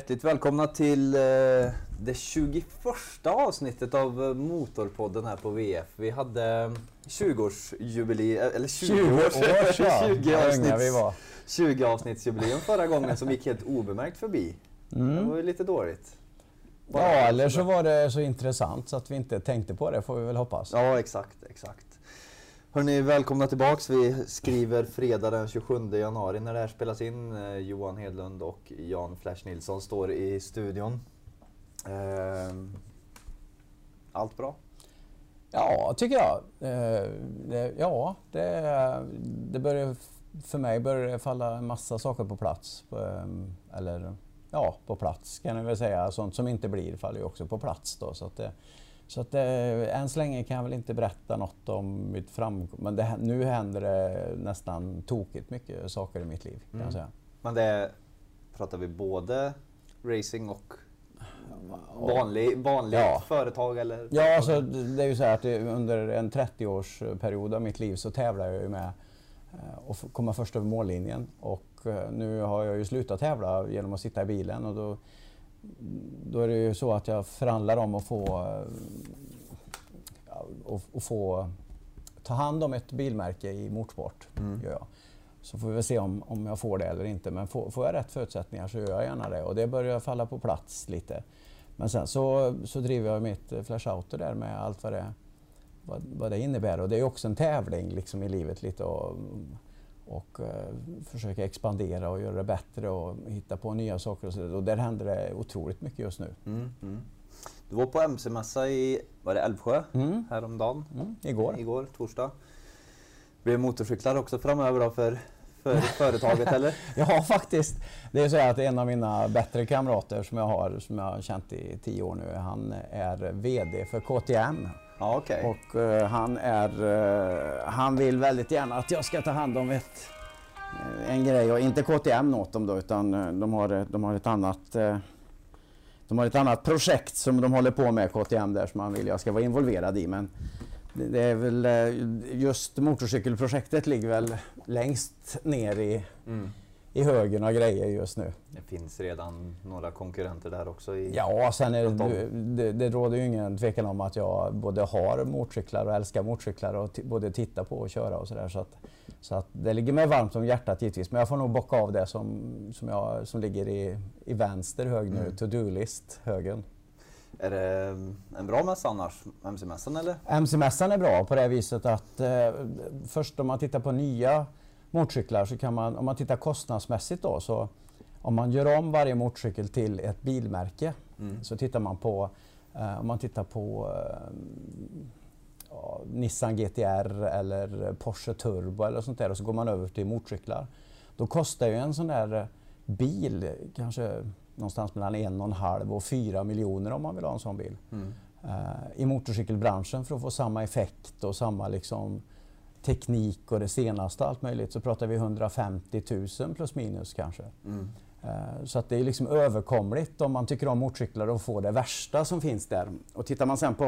Hjärtligt välkomna till det 21 avsnittet av Motorpodden här på VF. Vi hade 20-årsjubileum, eller 20 avsnittsjubileum förra gången som gick helt obemärkt förbi. Det var ju lite dåligt. Ja, eller så var det så intressant så att vi inte tänkte på det, får vi väl hoppas. Ja, exakt. Hörrni, välkomna tillbaks. Vi skriver fredag den 27 januari när det här spelas in. Johan Hedlund och Jan Flash Nilsson står i studion. Allt bra? Ja, tycker jag. Det börjar, för mig börjar det falla en massa saker på plats. På plats kan jag väl säga. Sånt som inte blir faller ju också på plats då. Så att än så länge kan jag väl inte berätta något om mitt men nu händer det nästan tokigt mycket saker i mitt liv kan jag säga. Men det pratar vi både racing och vanlig företag eller? Ja, alltså det är ju så här att under en 30-årsperiod av mitt liv så tävlar jag ju med att komma först över mållinjen, och nu har jag ju slutat tävla genom att sitta i bilen, och då är det ju så att jag förhandlar om att få ta hand om ett bilmärke i motorsport. Gör jag. Så får vi väl se om jag får det eller inte, men får jag rätt förutsättningar så gör jag gärna det, och det börjar falla på plats lite. Men sen så driver jag mitt Flash Auto där med allt vad det innebär, och det är också en tävling liksom i livet lite, och försöka expandera och göra det bättre och hitta på nya saker och så, och där händer det otroligt mycket just nu. Du var på MC-mässa i Älvsjö häromdagen? Igår, torsdag. Blir det motorcyklar också framöver då för företaget eller? Ja, faktiskt. Det är så att en av mina bättre kamrater som jag har känt i 10 år nu, han är VD för KTM. Ja, okay. Och han vill väldigt gärna att jag ska ta hand om en grej, och inte KTM åt dem då, utan de har ett annat projekt som de håller på med, KTM, där som han vill jag ska vara involverad i, men det är väl just motorcykelprojektet ligger väl längst ner i högen av grejer just nu. Det finns redan några konkurrenter där också. Sen det råder ju ingen tvekan om att jag både har motorcyklar och älskar motorcyklar och både titta på och köra och sådär. Så att det ligger mig varmt om hjärtat givetvis. Men jag får nog bocka av det som ligger i vänster hög nu, to-do-list högen. Är det en bra mässa annars, MC-mässan eller? MC-mässan är bra på det viset att först om man tittar på nya motorcyklar så kan man, om man tittar kostnadsmässigt då, så om man gör om varje motorcykel till ett bilmärke så tittar man på, om man tittar på Nissan GT-R eller Porsche Turbo eller sånt där, och så går man över till motorcyklar. Då kostar ju en sån där bil kanske någonstans mellan 1,5 och 4 miljoner om man vill ha en sån bil. I motorcykelbranschen, för att få samma effekt och samma liksom teknik och det senaste allt möjligt, så pratar vi 150 000 plus minus kanske. Så att det är liksom överkomligt om man tycker om motorcyklar och får det värsta som finns där. Och tittar man sen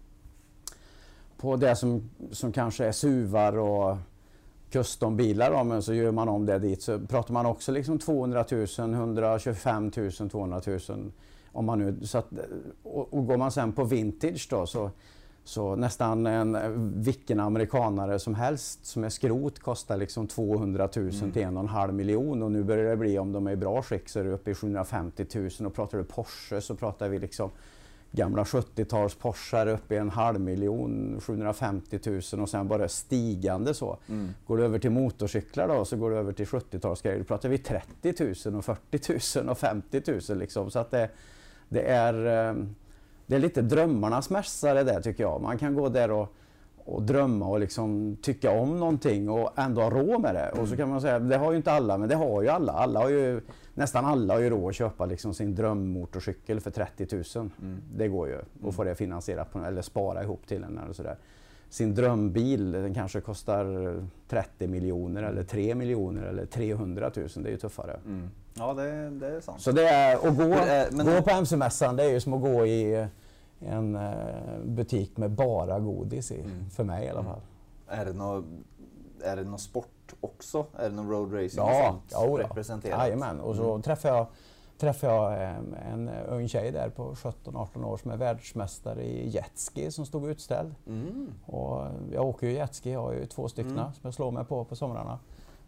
på det som kanske är SUVar och custombilar då, men så gör man om det dit, så pratar man också liksom 200 000, 125 000, 200 000 om man nu, så att, och går man sen på vintage då, så nästan vilken amerikanare som helst som är skrot kostar liksom 200 000 till 1,5 miljon, och nu börjar det bli, om de är i bra skick så är det uppe i 750 000, och pratar du Porsche så pratar vi liksom gamla 70-tals Porsche uppe i 1,5 miljon, 750 000, och sen bara stigande så. Går du över till motorcyklar då, så går du över till 70-talsgrejer, då pratar vi 30 000 och 40 000 och 50 000 liksom, så att det är lite drömmarnas mässa det där, tycker jag. Man kan gå där och drömma och liksom tycka om någonting och ändå ha råd med det. Och så kan man säga, det har ju inte alla, men det har ju alla. Nästan alla har ju råd att köpa liksom sin drömmotorcykel för 30 000. Det går ju att få det finansierat eller spara ihop till en eller sådär. Sin drömbil, den kanske kostar 30 miljoner eller 3 miljoner eller 300 000. Det är ju tuffare. Ja, det är sant. Så det är att gå på MC-mässan, det är ju som att gå i en butik med bara godis i, för mig i alla fall. Är det någon sport också? Är det någon road racing ja, som representerar? Jajamän, och så träffar jag träffade jag en ung tjej där på 17-18 år som är världsmästare i jetski som stod utställd. Och jag åker ju jetski, jag har ju 2 stycken som jag slår mig på somrarna.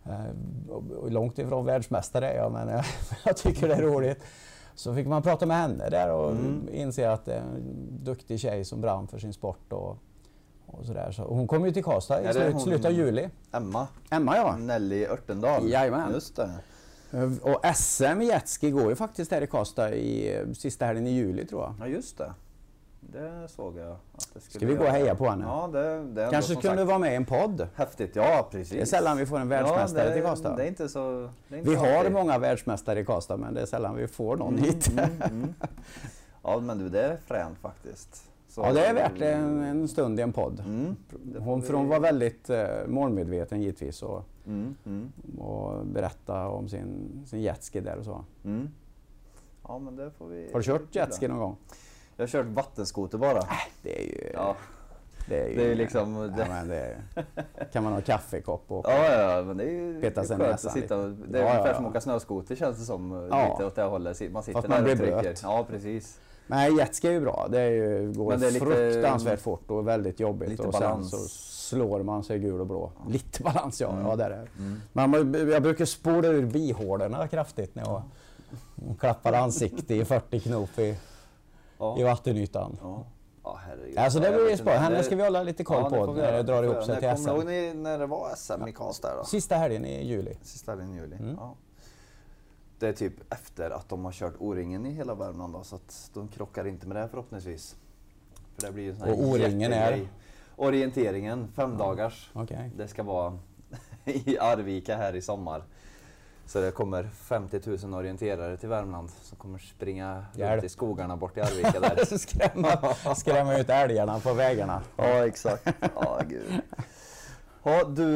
Och långt ifrån världsmästare är jag, men jag tycker det är roligt. Så fick man prata med henne där och inse att det är en duktig tjej som brann för sin sport och sådär. Så hon kom ju till Karlstad i slutet av juli. Emma, ja. Nelly Örtendahl. Jajamän. Just det. Och SM i jetski går ju faktiskt här i Karlstad i sista helgen i juli, tror jag. Ja, just det. Det såg jag. Att det Ska vi gå och heja på henne? Ja, det kanske kunde vara med i en podd. Häftigt, ja precis. Det är sällan vi får en världsmästare till Karlstad. Det är inte så... Vi har många världsmästare i Karlstad, men det är sällan vi får någon hit. Ja, men du, det är fränt faktiskt. Så, ja, det är värt en stund i en podd. Hon var väldigt målmedveten givetvis och berätta om sin jetski där och så. Ja, men det får vi... Har du kört jetski någon gång? Jag har kört vattenskoter bara. Det är ju... Ja. Det är ju liksom... Ja, men kan man ha kaffekopp och ja, men det är ju peta sig skönt att sitta. Det är ungefär som att åka snöskoter, känns det som. Lite åt det hållet. Man sitter där och trycker. Ja, precis. Nej, jetski är ju bra. Det går lite, fruktansvärt fort och väldigt jobbigt. Lite och balans. Sen så slår man sig gul och blå. Lite balans, ja. Det är det. Men jag brukar spola ur bihålorna kraftigt när jag klappar ansikte i 40 knop i vattenytan. Ja, herregud. Alltså det blir spännande. Henne ska vi hålla lite koll på när det drar ihop sig till SM. Kommer ni när det var SM i Karlstad då? Sista helgen i juli. Ja. Det är typ efter att de har kört O-ringen i hela Värmland då, så att de krockar inte med det förhoppningsvis. För det blir ju sån här. Och O-ringen är? Orienteringen, 5 dagars. Okay. Det ska vara i Arvika här i sommar. Så det kommer 50 000 orienterare till Värmland som kommer springa runt i skogarna bort i Arvika där. skrämma ut älgarna på vägarna. Ja, exakt. Ja, gud. Ja, du,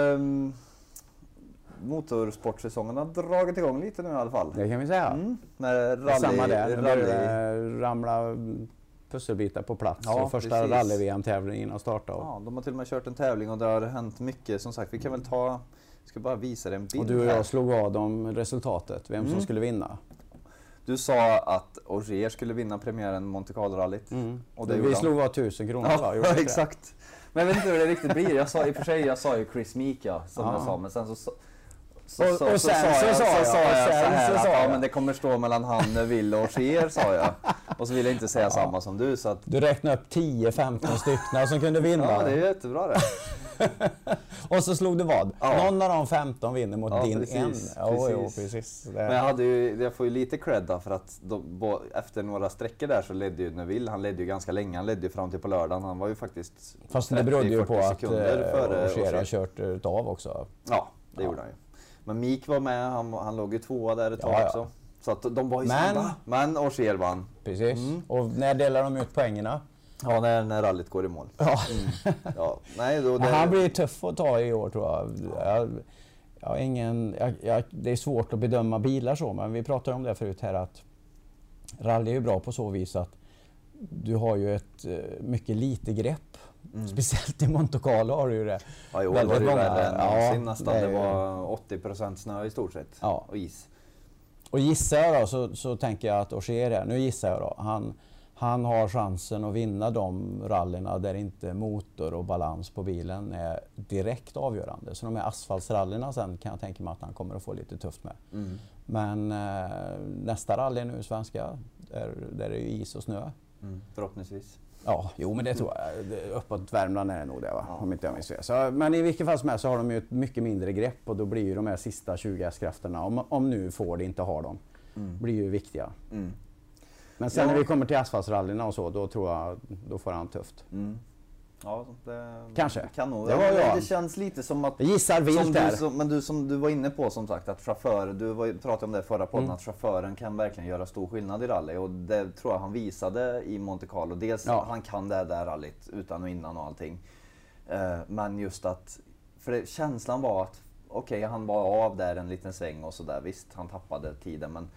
motorsportsäsongen har dragit igång lite nu i alla fall. Det kan vi säga. Med rally, samma där, ramla pusselbitar på plats. Ja, första rally-VM-tävlingen har startat. Ja, de har till och med kört en tävling och det har hänt mycket. Som sagt, vi kan väl ska bara visa dig en bild. Och du och jag slog vad om resultatet, vem som skulle vinna. Du sa att Ogier skulle vinna premiären Monte Carlo-rallyt. Och vi slog vad 1000 kronor. Ja, exakt. Men jag vet inte hur det riktigt blir. Jag sa ju Chris Meek, som jag sa, men sen så sa jag så här men det kommer stå mellan han, Will och Ogier, sa jag. Och så ville jag inte säga samma som du. Så att... Du räknade upp 10-15 stycken som kunde vinna. Ja, det är jättebra det. Och så slog du vad? Någon av de 15 vinner mot din precis, en. Precis. Men jag får ju lite cred då, för att efter några sträckor där så ledde ju Neville, han ledde ju ganska länge, han ledde ju fram till på lördagen, han var ju faktiskt. Fast det berodde ju på att Ogier har kört utav också. Ja, det gjorde han ju. Men Meek var med, han låg ju 2 där ett tag också. Så att de var ju snabba. Men Ogier vann. Precis. Och när delar de ut poängerna? Ja, när rallyt går i mål. Ja. Ja. Nej, han blir tuff att ta i år, tror jag. Det är svårt att bedöma bilar så, men vi pratade om det förut här att rally är ju bra på så vis att du har ju ett mycket lite grepp. Speciellt i Monte Carlo har du ju det. Ja, i år var det ju värre än någonsin nästan. Det var 80% snö i stort sett. Ja. Och is. Och gissar jag då så tänker jag att Ogier är, nu gissar jag då, han har chansen att vinna de rallyna där inte motor och balans på bilen är direkt avgörande. Så de här asfaltsrallyna sen kan jag tänka mig att han kommer att få lite tufft med. Men nästa rally nu, svenska, där är det ju is och snö. Förhoppningsvis. Ja, jo men det tror jag. Uppåt Värmland är det nog det, va? Om inte jag minns fel. Men i vilket fall som helst så har de ju ett mycket mindre grepp och då blir ju de här sista 20 hästkrafterna, om nu får det inte ha dem, blir ju viktiga. Men sen när vi kommer till asfaltsrallyna och så, då tror jag, då får han tufft. Ja, det kanske. Kan nog. Det var jag. Det känns lite som att... Jag gissar vilt där. Men som du var inne på, som sagt, att du pratade om det förra podden, att chauffören kan verkligen göra stor skillnad i rally. Och det tror jag han visade i Monte Carlo. Dels han kan det där rallyt utan och innan och allting. Men just att... För känslan var att han var av där en liten sväng och sådär. Visst, han tappade tiden, men...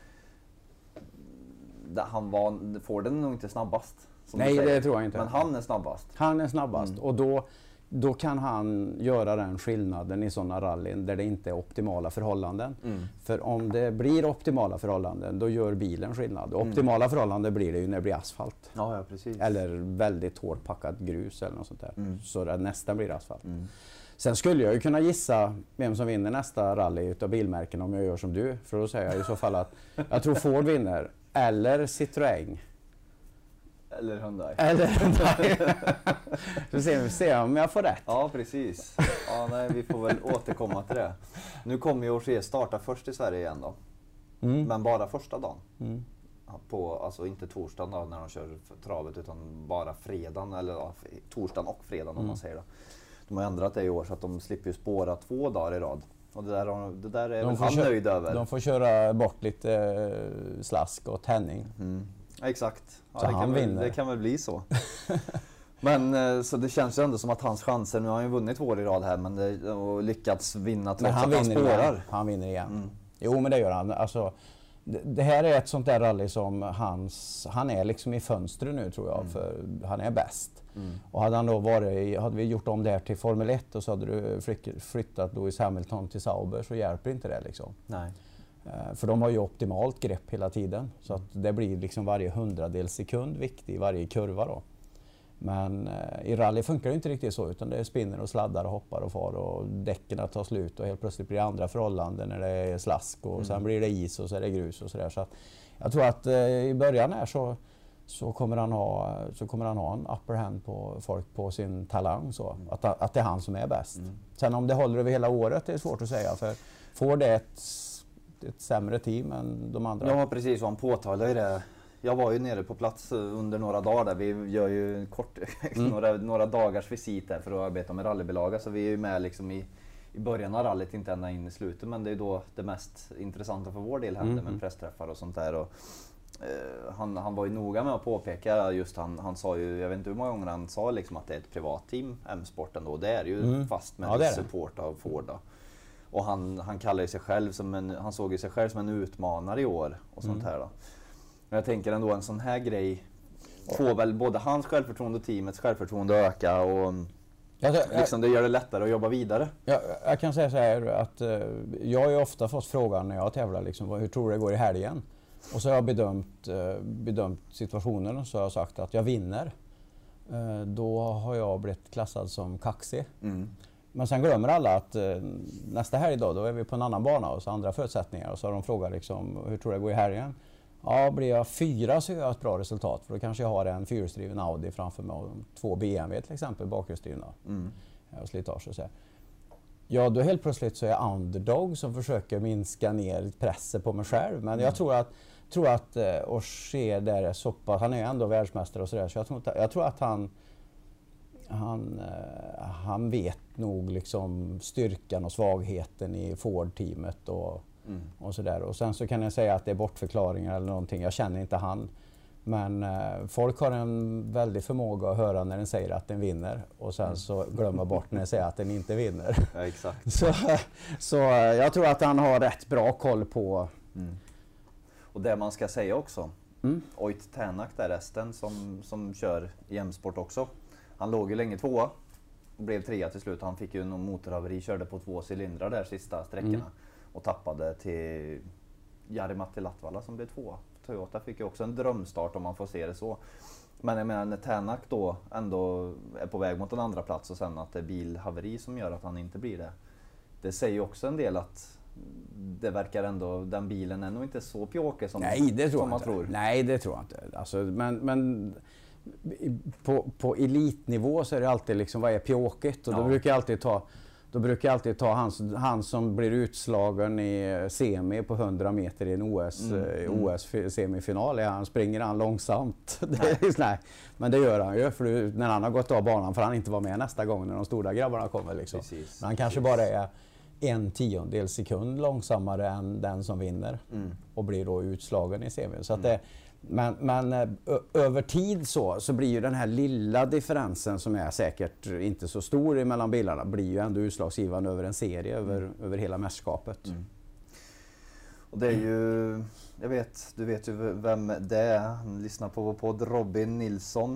får den nog inte snabbast. Nej, det tror jag inte. Men han är snabbast. Han är snabbast. Och då då kan han göra den skillnaden i sådana rallyn där det inte är optimala förhållanden. För om det blir optimala förhållanden, då gör bilen skillnad. Optimala förhållanden blir det ju när det blir asfalt. Ja, precis. Eller väldigt hårt packat grus eller något sånt där. Så att nästan blir asfalt. Sen skulle jag ju kunna gissa vem som vinner nästa rally utav bilmärken om jag gör som du. För då säger jag i så fall att jag tror Ford vinner. Eller Citroën. Eller Hyundai. Eller Hyundai. Vi ser om jag får rätt. Ja, precis. Ja, nej, vi får väl återkomma till det. Nu kommer ju Ogier starta först i Sverige igen då. Men bara första dagen. Alltså inte torsdagen då, när de kör travet, utan bara fredagen, eller ja, torsdagen och fredagen om man säger det. De har ändrat det i år så att de slipper ju spåra 2 dagar i rad. Och det där är han nöjd över. De får köra bort lite slask och tändning. Exakt. Ja, Så han vinner. Det kan väl bli så. Men så det känns ju ändå som att hans chanser, nu har han ju vunnit 2 år i rad här, men och lyckats vinna trots att han spårar. Han vinner igen. Jo, men det gör han. Alltså, det här är ett sånt där rally som han är liksom i fönstret nu, tror jag, för han är bäst. Och hade han då hade vi gjort om det här till Formel 1 och så hade du flyttat Lewis Hamilton till Sauber, så hjälper inte det liksom. Nej. För de har ju optimalt grepp hela tiden, så att det blir liksom varje 100-del sekund viktig i varje kurva då. Men i rally funkar det inte riktigt så, utan det spinner och sladdar och hoppar och far och däcken tar slut och helt plötsligt blir det andra förhållanden när det är slask och sen blir det is och så är det grus och sådär. Så att jag tror att i början här så kommer han ha en upper hand på folk på sin talang, så att det är han som är bäst. Sen om det håller över hela året är svårt att säga, för får det ett sämre team än de andra. Ja, precis, och han påtalar ju det. Jag var ju nere på plats under några dagar där. Vi gör ju några dagars visit där för att arbeta med rallybilaga, så vi är ju med liksom i början av rallyt, inte ända in i slutet, men det är då det mest intressanta för vår del händer med pressträffar och sånt där. Och, han var ju noga med att påpeka just, han sa ju, jag vet inte hur många gånger han sa liksom att det är ett privatteam, M-sport ändå. Det är ju fast med support av Ford då. Och han kallar ju sig själv han såg ju sig själv som en utmanare i år och sånt här då. Men jag tänker ändå en sån här grej får väl både hans självförtroende och teamets självförtroende öka, och liksom det gör det lättare att jobba vidare. Jag kan säga så här att jag har ju ofta fått frågan när jag tävlar liksom, hur tror du det går i helgen? Och så har jag bedömt situationen och så har jag sagt att jag vinner. Då har jag blivit klassad som kaxig. Men sen glömmer alla att nästa helg då är vi på en annan bana och så andra förutsättningar. Och så har de frågat liksom, hur tror du det går i helgen? Ja, blir jag 4 så gör jag ett bra resultat. För då kanske jag har en fyrhjulsdriven Audi framför mig och 2 BMW till exempel bakhjulsdrivna. Och slitage och så här. Ja, då helt plötsligt så är jag underdog som försöker minska ner pressen på mig själv. Men jag tror att Ogier där är så pass, han är ändå världsmästare och sådär, så jag tror att han vet nog liksom styrkan och svagheten i Ford-teamet och sådär. Och sen så kan jag säga att det är bortförklaringar eller någonting, jag känner inte han. Men folk har en väldig förmåga att höra när den säger att den vinner och sen så glömma bort när den säger att den inte vinner. Ja, exakt. Så jag tror att han har rätt bra koll på... Och det man ska säga också, Oyt Tänak där, resten som kör i M-sport också. Han låg ju länge 2 och blev 3 till slut. Han fick ju någon motorhaveri, körde på 2 cylindrar där sista sträckorna och tappade till Jari-Matti Latvala som blev 2. Toyota fick ju också en drömstart om man får se det så. Men jag menar, när Tänak då ändå är på väg mot en andra plats och sen att det är bilhaveri som gör att han inte blir det. Det säger ju också en del att det verkar ändå, den bilen är nog inte så pjåkig som man tror. Nej, det tror jag inte. Alltså, men på elitnivå så är det alltid liksom, vad är pjåkigt? Och då brukar jag alltid ta han som blir utslagen i semi på 100 meter i en OS-semifinal. Han springer långsamt. Nej, men det gör han ju, för när han har gått av banan får han inte vara med nästa gång när de stora grabbarna kommer. Liksom. Men han kanske bara är 1/10 sekund långsammare än den som vinner och blir då utslagen i semin. Så att men över tid så blir ju den här lilla differensen, som är säkert inte så stor mellan bilarna, blir ju ändå utslagsgivande över en serie, över hela mästerskapet. Och det är ju, du vet ju vem det är. Han lyssnar på vår podd, Robin Nilsson,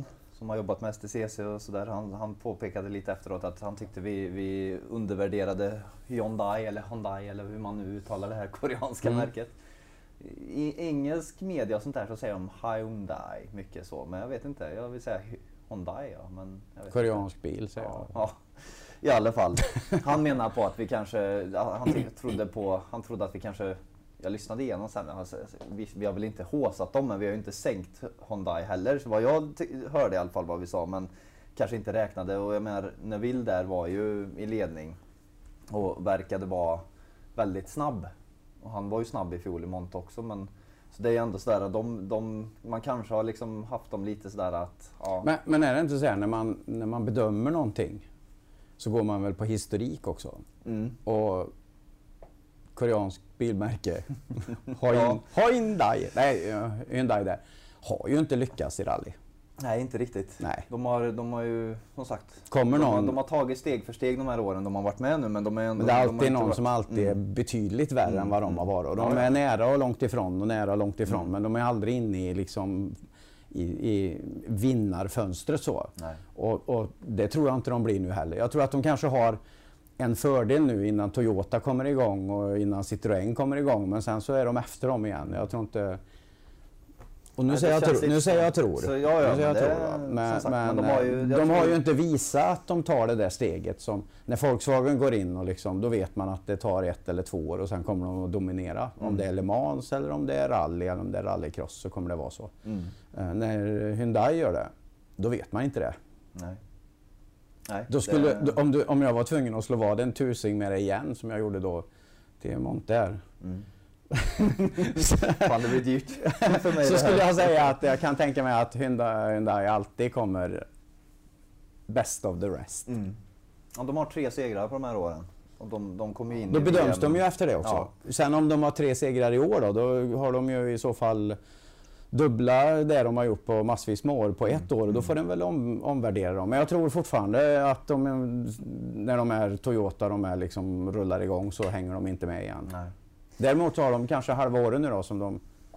som har jobbat med STCC och sådär, han påpekade lite efteråt att han tyckte vi undervärderade Hyundai eller hur man nu uttalar det här koreanska märket. I engelsk media och sånt där så säger de Hyundai mycket så, men jag vet inte, jag vill säga Hyundai, ja, men jag vet koreansk inte. Bil säger jag. Ja, i alla fall. Han menar på att vi kanske, han trodde att vi kanske, jag lyssnade igenom sen, vi har väl inte håsat dem, men vi har ju inte sänkt Hyundai heller, så vad jag hörde i alla fall vad vi sa, men kanske inte räknade. Och jag menar, Neville där var ju i ledning och verkade vara väldigt snabb. Och han var ju snabb i fjol i Monte också, men så det är ändå sådär att man kanske har liksom haft dem lite sådär att... Ja. Men är det inte så här när man bedömer någonting så går man väl på historik också? Och koreansk bilmärke Hyundai där har ju inte lyckats i rally. Nej, inte riktigt. Nej. De har ju, som sagt, de har tagit steg för steg de här åren de har varit med nu, men de är ändå... Men det är alltid någon som alltid är betydligt värre än vad de har varit. Och de är nära och långt ifrån, men de är aldrig inne i liksom i vinnarfönstret så. Och det tror jag inte de blir nu heller. Jag tror att de kanske har en fördel nu innan Toyota kommer igång och innan Citroën kommer igång, men sen så är de efter dem igen. Jag tror inte... Och nu säger jag tror. Men de har ju inte visat att de tar det där steget som när Volkswagen går in och liksom, då vet man att det tar 1 eller 2 år och sen kommer de att dominera. Om det är Le Mans eller om det är rally eller om det är rallycross så kommer det vara så. När Hyundai gör det, då vet man inte det. Nej, då skulle, om jag var tvungen att slå vad en tusing med det igen som jag gjorde då till Monte här. Fan, det blir dyrt för mig. Så skulle jag säga att jag kan tänka mig att Hyundai alltid kommer best of the rest. Ja, de har 3 segrar på de här åren. Och de kommer in. Då bedöms de ju efter det också. Ja. Sen om de har 3 segrar i år då har de ju i så fall dubbla det de har gjort på massvis med år på 1 år. Och då får den väl omvärdera dem. Men jag tror fortfarande att när de är Toyota, de är liksom rullar igång, så hänger de inte med igen. Nej. Däremot har de kanske halva åren nu då som de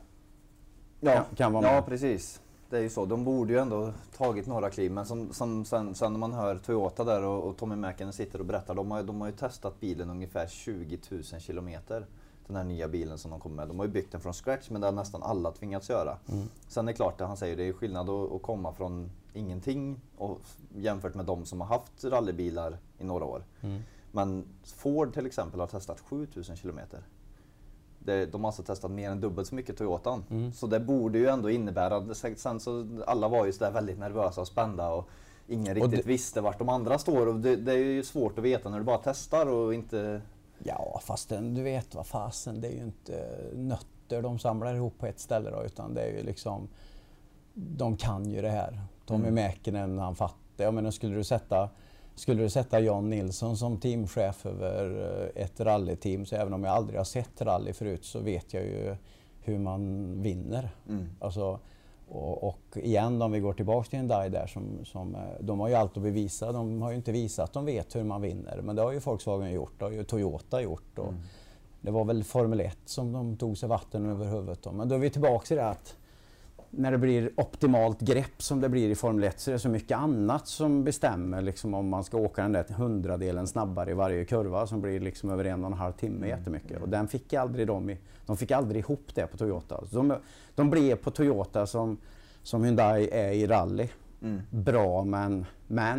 kan vara med. Ja, precis. Det är ju så. De borde ju ändå tagit några kliv. Men sen när man hör Toyota där och Tommy Mäkinen sitter och berättar. De har ju testat bilen ungefär 20 000 kilometer. Den här nya bilen som de kommer med. De har ju byggt den från scratch, men det har nästan alla tvingats göra. Sen är det klart, det han säger, det är skillnad att komma från ingenting och jämfört med de som har haft rallybilar i några år. Men Ford till exempel har testat 7 000 kilometer. De har alltså testat mer än dubbelt så mycket Toyotan. Så det borde ju ändå innebära att sen så alla var ju så där väldigt nervösa och spända och ingen riktigt visste vart de andra står. Och det är ju svårt att veta när du bara testar och inte... Ja, fast du vet vad fasen, det är ju inte nötter de samlar ihop på ett ställe då, utan det är ju liksom, de kan ju det här. Tommy Mäkinen, han fattar. Jag menar, skulle du sätta Jan Nilsson som teamchef över ett rallyteam, så även om jag aldrig har sett rally förut så vet jag ju hur man vinner. Alltså, och igen, om vi går tillbaka till Hyundai där som de har ju allt att bevisa. De har ju inte visat att de vet hur man vinner, men det har ju Volkswagen gjort, det har ju Toyota gjort. Och det var väl Formel 1 som de tog sig vatten över huvudet då. Men då är vi tillbaka till det att när det blir optimalt grepp som det blir i Formel 1 så är det så mycket annat som bestämmer liksom, om man ska åka den där 100-delen snabbare i varje kurva som blir liksom över 1,5 timme jättemycket. Och den fick aldrig de fick aldrig ihop det på Toyota. De blev på Toyota som Hyundai är i rally. Bra, men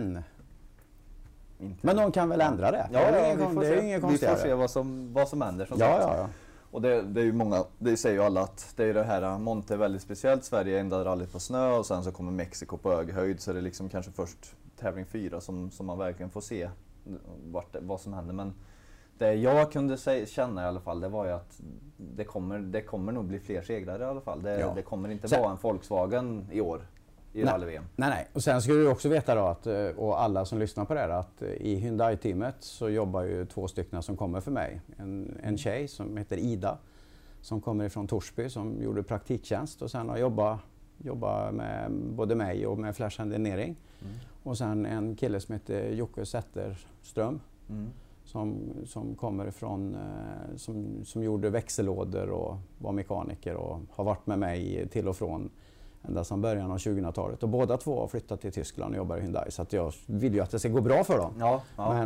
de kan väl ändra det? Ja, det är inget konstigare. Vi får se vad som händer. Ja. Och det är ju många, det säger ju alla att det är det här, Monte är väldigt speciellt, Sverige är enda rallyt på snö och sen så kommer Mexiko på höjd, så det är liksom kanske först tävling 4 som man verkligen får se vad som händer. Men det jag kunde känna i alla fall, det var ju att det kommer nog bli fler segrar i alla fall. Det kommer inte vara en Volkswagen i år i rally-VM. Nej. Och sen ska du också veta då att, och alla som lyssnar på det här, att i Hyundai-teamet så jobbar ju 2 stycken som kommer för mig. En tjej som heter Ida som kommer ifrån Torsby som gjorde praktiktjänst och sen har jobbat med både mig och med flashhandinering. Och sen en kille som heter Jocke Zetterström som kommer ifrån, som gjorde växellådor och var mekaniker och har varit med mig till och från ända sedan början av 2000-talet. Och båda två har flyttat till Tyskland och jobbar i Hyundai. Så att jag vill ju att det ska gå bra för dem. Ja, ja.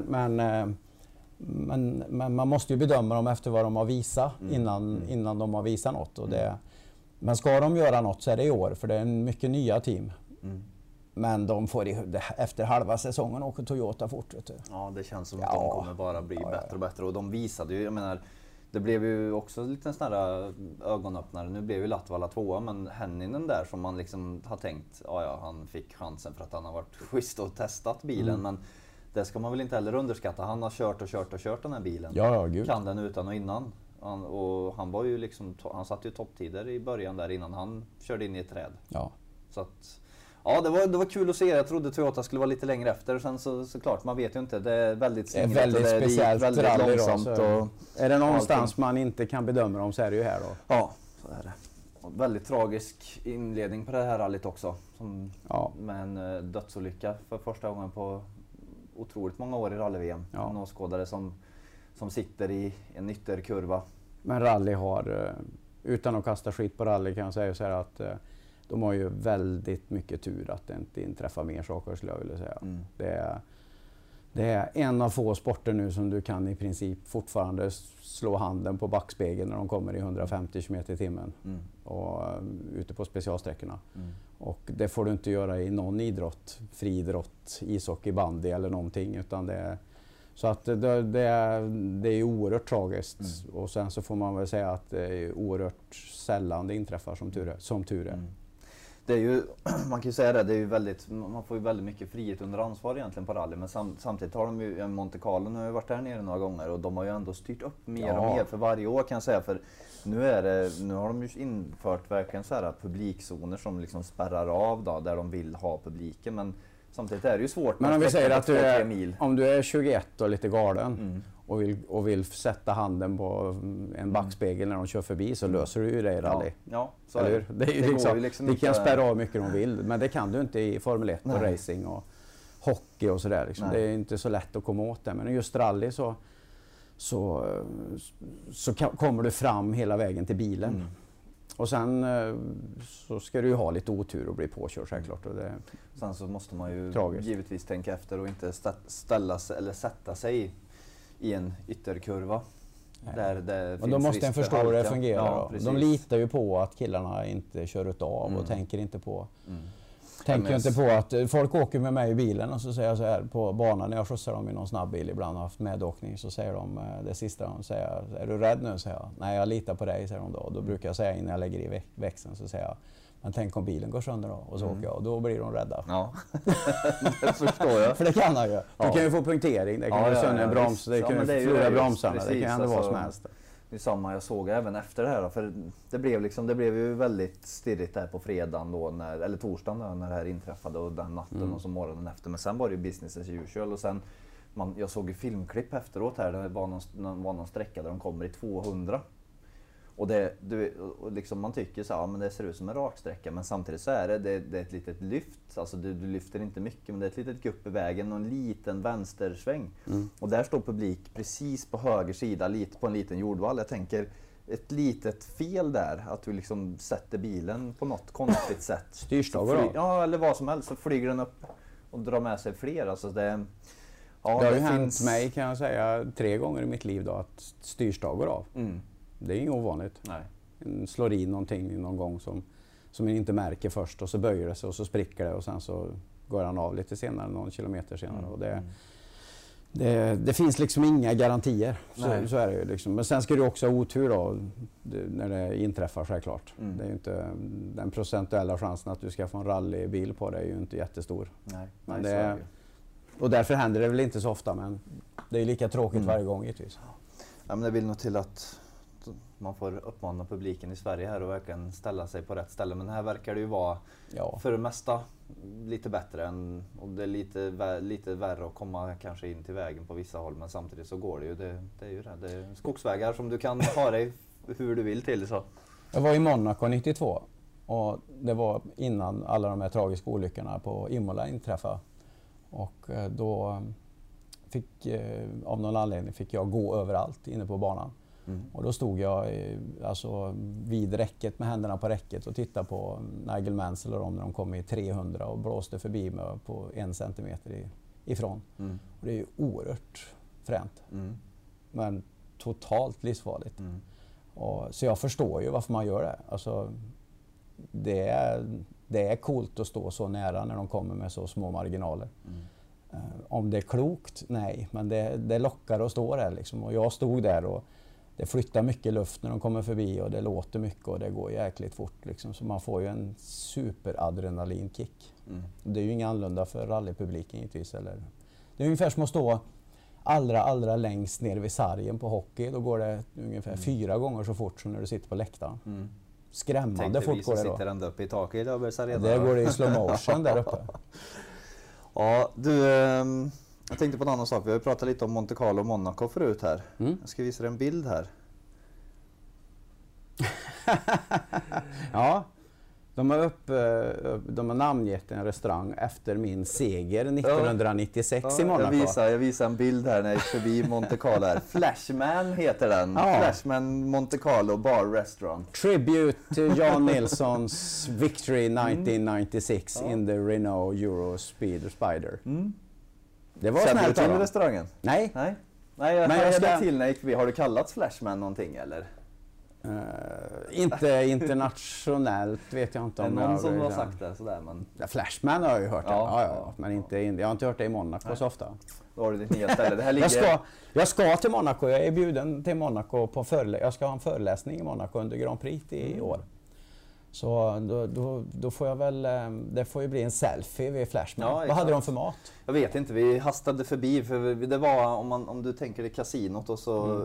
Men man måste ju bedöma dem efter vad de har visat innan de har visat något. Och men ska de göra något så är det i år, för det är en mycket nya team. Men de får efter halva säsongen åker Toyota fort. Vet du. Ja, det känns som att de kommer bara bli bättre och bättre. Och de visade ju, jag menar, det blev ju också lite en sån här ögonöppnare. Nu blev ju Latvala 2, men Hänninen där som man liksom har tänkt, ja han fick chansen för att han har varit schysst och testat bilen. Men det ska man väl inte heller underskatta. Han har kört den här bilen. Ja, gud. Kan den utan och innan. Och han var ju liksom, han satt ju topptider i början där innan han körde in i ett träd. Ja. Så att, ja, det var kul att se. Jag trodde Toyota skulle vara lite längre efter. Sen såklart, man vet ju inte. Det är väldigt singligt. Det är väldigt speciellt väldigt rally långsamt. Då, är det någonstans man inte kan bedöma dem så är det ju här då. Ja, så är det. Och väldigt tragisk inledning på det här rallyt också. Med en dödsolycka för första gången på otroligt många år i rally-VM. Ja. En åskådare som sitter i en ytterkurva. Men rally har, utan att kasta skit på rally kan jag säga så här att de har ju väldigt mycket tur att det inte inträffar mer saker, skulle jag vilja säga. Det är en av få sporter nu som du kan i princip fortfarande slå handen på backspegeln när de kommer i 150 km/h och ute på specialsträckorna. Och det får du inte göra i någon idrott, friidrott, ishockey, bandy eller någonting, utan så att det är oerhört tragiskt. Och sen så får man väl säga att det är oerhört sällan det inträffar som tur är. Det är ju, man kan ju säga det är ju väldigt, man får ju väldigt mycket frihet under ansvar egentligen på rally, men samtidigt har de ju, Monte Carlo, nu har jag varit där nere några gånger och de har ju ändå styrt upp mer och mer för varje år kan jag säga, för nu har de ju infört verkligen så här publikzoner som liksom spärrar av då, där de vill ha publiken, men samtidigt är det ju svårt. Men om vi säger att om du är 21 och lite galen och vill sätta handen på en backspegel när de kör förbi, så löser du ju det i rally. Ja, så är det. Det är liksom de kan spärra av mycket de vill, men det kan du inte i Formel 1 och racing och hockey och sådär. Liksom. Det är inte så lätt att komma åt det, men just rally så kommer du fram hela vägen till bilen. Och sen så ska du ju ha lite otur och bli påkörd självklart. Och sen så måste man ju givetvis tänka efter och inte ställa sig eller sätta sig i en ytterkurva. Och då måste en förstå hur det fungerar. Ja, de litar ju på att killarna inte kör utav och tänker inte på... Tänker inte på att folk åker med mig i bilen och så säger jag så här på banan när jag skjutsar dem i någon snabbbil ibland och haft medåkning, så säger de det sista de säger, är du rädd nu? Säger jag. Nej, jag litar på dig, säger de då. Och då brukar jag säga innan jag lägger i växeln, så säger jag, men tänk om bilen går sönder då, och så åker jag, och då blir de rädda. Ja, det förstår jag. För det kan han ju. Du kan ju få punktering, det kan ju sönder en broms, det kan ju förlora bromsarna, det kan hända vad som helst. Det är samma jag såg även efter det här, för det blev ju väldigt stirrigt där på fredagen då, eller torsdagen då, när det här inträffade, och den natten och så morgonen efter. Men sen var det ju business as usual, och sen jag såg ju filmklipp efteråt här, det var någon sträcka där de kommer i 200. Och liksom man tycker så men det ser ut som en rak sträcka, men samtidigt så är det är ett litet lyft, alltså du lyfter inte mycket, men det är ett litet gupp i vägen och en liten vänstersväng. Och där står publik precis på höger sida, på en liten jordvall. Jag tänker ett litet fel där, att du liksom sätter bilen på något konstigt sätt. Styrstagar då? Ja, eller vad som helst, så flyger den upp och drar med sig fler. Alltså det har ju hänt mig, kan jag säga, 3 gånger i mitt liv då, att styrstagar av. Det är inget ovanligt. Nej. Slår in någonting någon gång som man inte märker först, och så böjer det sig och så spricker det, och sen så går han av lite senare, någon kilometer senare. Och det finns liksom inga garantier. Så är det ju liksom. Men sen ska du också ha otur då, när det inträffar, självklart. Det är ju inte, den procentuella chansen att du ska få en rallybil på det är ju inte jättestor. Nej, och därför händer det väl inte så ofta, men det är lika tråkigt varje gång givetvis. Ja, men det vill nog till att man får uppmana publiken i Sverige här och verkligen ställa sig på rätt ställe. Men här verkar det ju vara för det mesta lite bättre och det är lite värre att komma kanske in till vägen på vissa håll, men samtidigt så går det ju. Det är ju det. Det är skogsvägar som du kan ha dig hur du vill till. Så. Jag var i Monaco 92 och det var innan alla de här tragiska olyckorna på Imola inträffade. Och då av någon anledning fick jag gå överallt inne på banan. Och då stod jag alltså vid räcket med händerna på räcket och tittade på Nigel Mansell och dem när de kom i 300 och blåste förbi mig på 1 centimeter ifrån. Och det är ju oerhört fränt. Men totalt livsfarligt. Så jag förstår ju varför man gör det. Alltså, det är coolt att stå så nära när de kommer med så små marginaler. Om det är klokt? Nej, men det lockar att stå där liksom. Och jag stod där och det flyttar mycket luft när de kommer förbi och det låter mycket och det går jäkligt fort liksom. Så man får ju en superadrenalinkick. Det är ju inget annorlunda för rallypubliken givetvis. Eller. Det är ungefär som att stå allra längst ner vid sargen på hockey. Då går det ungefär 4 gånger så fort som när du sitter på läktaren. Skrämmande fort går det då. Sitter ända uppe i taket i Löfbergs Arena. Det går det i slow motion där uppe. Ja, du, jag tänkte på en annan sak. Vi har ju pratat lite om Monte Carlo och Monaco förut här. Jag ska visa dig en bild här. Ja, de har namngett en restaurang efter min seger 1996 i Monaco. Jag visar en bild här när jag gick förbi Monte Carlo här. Flashman heter den. Flashman Monte Carlo Bar Restaurant. Tribute to Jan Nilssons victory 1996 in the Renault Euro Spider. Det var snällt till restaurangen? Nej. Nej, jag ska till när jag gick förbi. Har du kallat Flashman någonting eller? Inte internationellt vet jag inte om någon som har sagt det sådär, men... Flashman har jag ju hört det. Ja. Men inte, jag har inte hört det i Monaco så ofta. Då har du ditt nya ställe. Det här ligger... jag ska till Monaco. Jag är bjuden till Monaco på jag ska ha en föreläsning i Monaco under Grand Prix i år. Så då får jag väl, det får ju bli en selfie vid Flashman. Vad hade de för mat? Jag vet inte, vi hastade förbi för det var, om du tänker i kasinot och så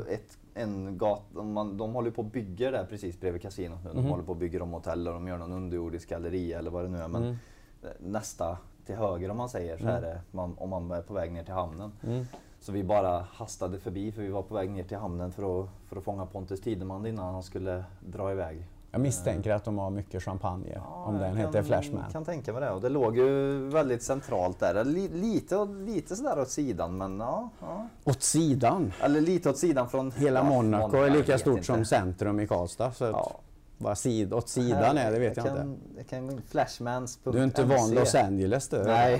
de håller på att bygga där precis bredvid kasinot nu. De håller på att bygga om hotell och de gör någon underjordisk galleri eller vad det nu är. Men nästa till höger om man säger så är det om man är på väg ner till hamnen. Så vi bara hastade förbi för vi var på väg ner till hamnen för att fånga Pontus Tideman innan han skulle dra iväg. Jag misstänker att de har mycket champagne om den heter Flashman. Jag kan tänka mig det. Och det låg ju väldigt centralt där. Lite sådär åt sidan, men ja. Åt sidan? Eller lite åt sidan från... Hela Monaco är lika stort som centrum i Karlstad. Så vad åt sidan är, det vet jag inte. Det kan Flashmans. Du är inte van Los Angeles du? Nej,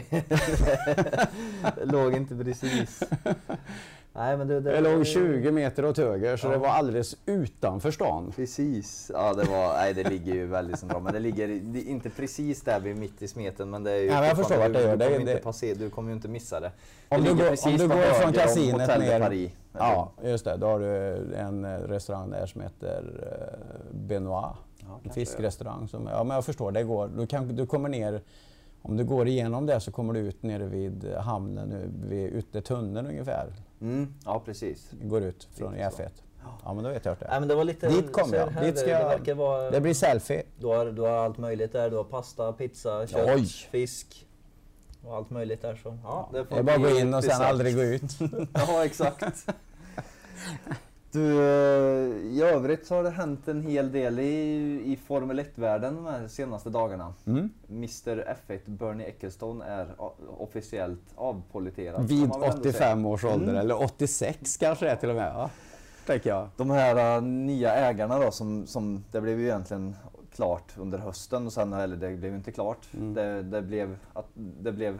det låg inte precis. Nej, men det låg 20 meter åt höger så det var alldeles utanför stan. Precis. Ja, det ligger ju väldigt centralt. Men det ligger inte precis där vid mitt i smeten. Men det är ju... Ja, jag förstår vart det gör. Du kommer ju inte missa det. Om du går från kasinet ner... Ja, just det. Då har du en restaurang där som heter Benoit. En fiskrestaurang. Men jag förstår, det går. Du kommer ner... Om du går igenom det så kommer du ut nere vid hamnen, vid Yttertunneln ungefär. Ja, precis. Går ut från F1. Ja, men då vet jag det. Nej, men det var lite, dit kommer jag. Dit ska jag. Det blir selfie. Du har allt möjligt där. Du har pasta, pizza, kött, fisk och allt möjligt där. Så, det är bara att gå in och sen aldrig gå ut. Ja, exakt. Du, i övrigt så har det hänt en hel del i Formel 1-världen de här senaste dagarna. Mr F1 Bernie Ecclestone är officiellt avpoliterad. Vid 85 års ålder, eller 86 kanske det är till och med, tänker jag. De här nya ägarna då, som det blev ju egentligen klart under hösten och sen, eller det blev inte klart. Det blev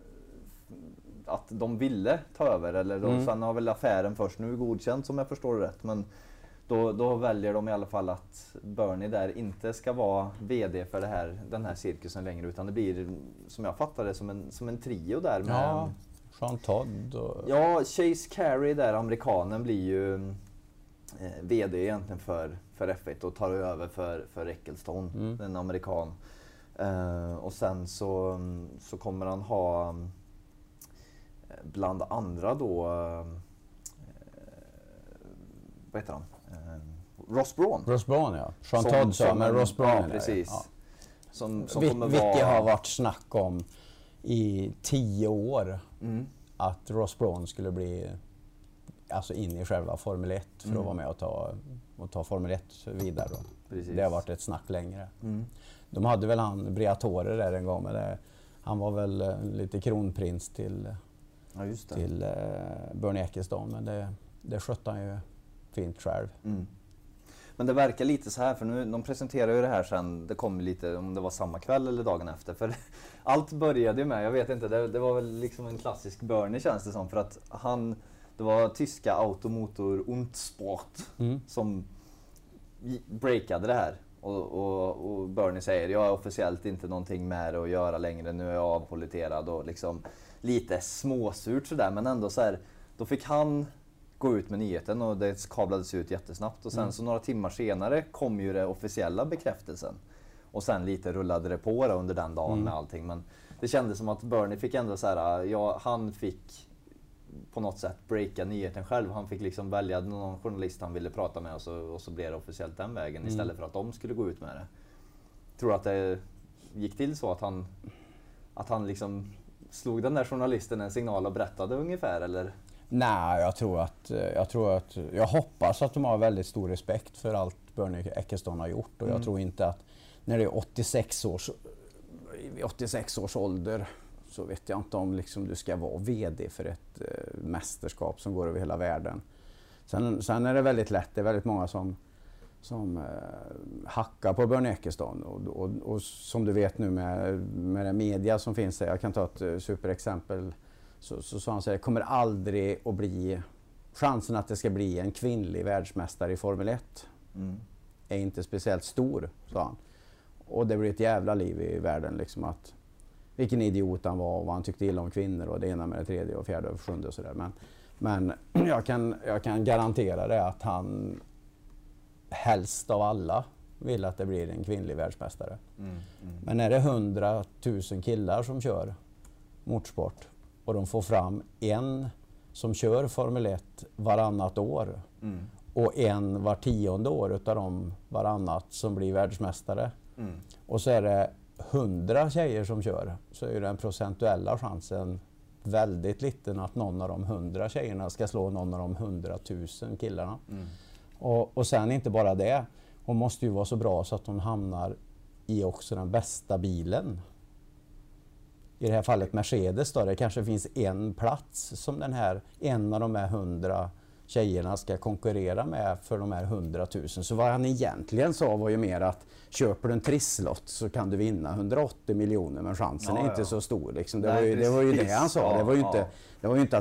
att de ville ta över, eller sen har väl affären först nu godkänt som jag förstår det rätt, men då väljer de i alla fall att Bernie där inte ska vara vd för den här cirkusen längre, utan det blir, som jag fattar det, som en trio där med Jean Todt och... Ja, Chase Carey där, amerikanen, blir ju vd egentligen för F1 och tar över för Ecclestone, en amerikan. Och sen så kommer han ha bland andra då vad heter han? Ross Brawn. Ross Brawn, ja. Jean Todt sa, men Ross Brawn. Ja, precis. Ja. Som vilket har varit snack om i 10 år. Att Ross Brawn skulle bli in i själva Formel 1 för att vara med och ta Formel 1 vidare. Det har varit ett snack längre. De hade väl han Briatore där en gång, men han var väl lite kronprins till Bernie Ecclestone, men det skötte han ju fint själv. Mm. Men det verkar lite så här, för nu, de presenterar ju det här sen, det kom lite, om det var samma kväll eller dagen efter. För allt började ju med, jag vet inte, det var väl liksom en klassisk Bernie känns det som. För att det var tyska Automotor und Sport som breakade det här. Och Bernie säger, jag har officiellt inte någonting med det att göra längre, nu är jag avpoliterad och liksom lite småsurt sådär. Men ändå så här, då fick han gå ut med nyheten och det kablades ut jättesnabbt. Och sen så några timmar senare kom ju det officiella bekräftelsen. Och sen lite rullade det på det under den dagen med allting. Men det kändes som att Bernie fick ändå så här, han fick på något sätt breaka nyheten själv. Han fick liksom välja någon journalist han ville prata med och så blev det officiellt den vägen istället för att de skulle gå ut med det. Tror du att det gick till så att han liksom slog den där journalisten en signal och berättade ungefär, eller? Nej, jag hoppas att de har väldigt stor respekt för allt Bernie Ecclestone har gjort, och jag tror inte att när det är 86 års ålder så vet jag inte om liksom du ska vara VD för ett mästerskap som går över hela världen. Sen är det väldigt lätt, det är väldigt många som hackar på Bernie Ecclestone och som du vet nu med den media som finns där, jag kan ta ett superexempel, så sa han så här, det kommer aldrig att bli, chansen att det ska bli en kvinnlig världsmästare i Formel 1 är inte speciellt stor, sa han. Och det blir ett jävla liv i världen liksom, att vilken idiot han var och vad han tyckte illa om kvinnor och det ena med det tredje och fjärde och sjunde och sådär. Men jag kan garantera det att han helst av alla vill att det blir en kvinnlig världsmästare. Men är det 100 000 killar som kör motorsport och de får fram en som kör Formel 1 varannat år och en var 10:e år utav dem varannat som blir världsmästare. Och så är det 100 tjejer som kör, så är den procentuella chansen väldigt liten att någon av de 100 tjejerna ska slå någon av de 100 000 killarna. Och sen inte bara det, hon måste ju vara så bra så att hon hamnar i också den bästa bilen. I det här fallet Mercedes då, det kanske finns en plats som en av de här 100 tjejerna ska konkurrera med för de här 100 000. Så vad han egentligen sa var ju mer att köper du en trisslott så kan du vinna 180 miljoner, men chansen är inte så stor. Liksom. Det var ju det han sa. Det var ju inte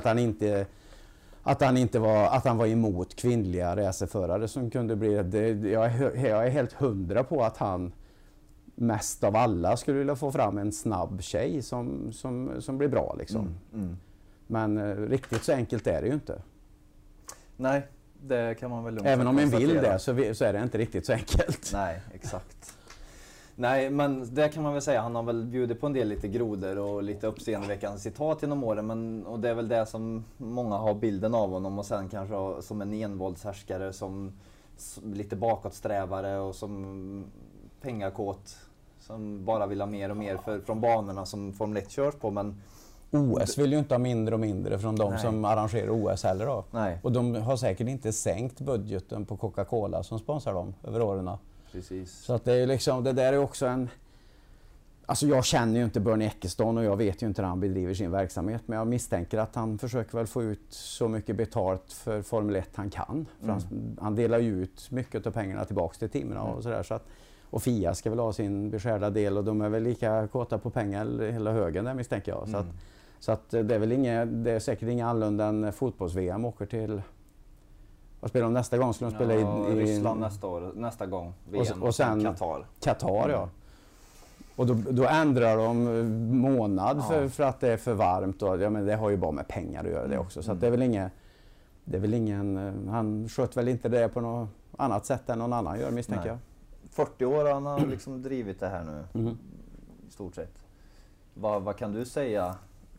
att han var emot kvinnliga racerförare som kunde bli. Jag är helt 100 på att han mest av alla skulle vilja få fram en snabb tjej som blir bra. Liksom. Men riktigt så enkelt är det ju inte. Nej, det kan man väl lugnt även om en vill det så är det inte riktigt så enkelt. Nej, exakt. Nej, men det kan man väl säga. Han har väl bjudit på en del lite grodor och lite uppseendeväckande citat genom åren. Och det är väl det som många har bilden av honom. Och sen kanske som en envåldshärskare, som lite bakåtsträvare och som pengakåt. Som bara vill ha mer och mer från banorna som Formel 1 körs på. Men OS vill ju inte ha mindre och mindre från de som arrangerar OS heller då. Nej. Och de har säkert inte sänkt budgeten på Coca-Cola som sponsrar dem över åren. Precis. Så att det är liksom, det där är också en... Alltså jag känner ju inte Bernie Ecclestone och jag vet ju inte när han bedriver sin verksamhet, men jag misstänker att han försöker väl få ut så mycket betalt för Formel 1 han kan. För han delar ju ut mycket av pengarna tillbaks till teamerna och sådär. Och FIA ska väl ha sin beskärda del och de är väl lika kåta på pengar hela högen där, misstänker jag. Så att det är väl det är säkert inga annorlunda än fotbolls-VM åker till. Vad spelar de nästa gång? Skulle de spela i Ryssland nästa gång. VM och sen Qatar, ja. Och då ändrar de månad för att det är för varmt. Och, ja, men det har ju bara med pengar att göra det också. Så att det är väl ingen... Han sköt väl inte det på något annat sätt än någon annan gör, misstänker jag. 40 år han har liksom drivit det här nu, i stort sett. Vad kan du säga?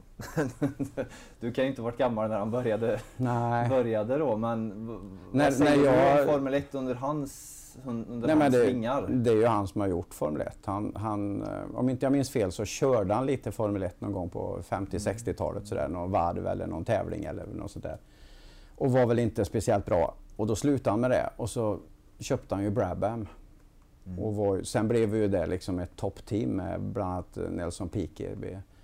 Du kan ju inte varit gammal när han började då, men vad säger du om Formel 1 under hans vingar? Det är ju han som har gjort Formel 1. Han, om inte jag minns fel så körde han lite Formel 1 någon gång på 50-60-talet, sådär, någon varv eller någon tävling eller något sånt där. Och var väl inte speciellt bra. Och då slutade han med det och så köpte han ju Brabham. Och sen blev ju det liksom ett toppteam med bland annat Nelson Piquet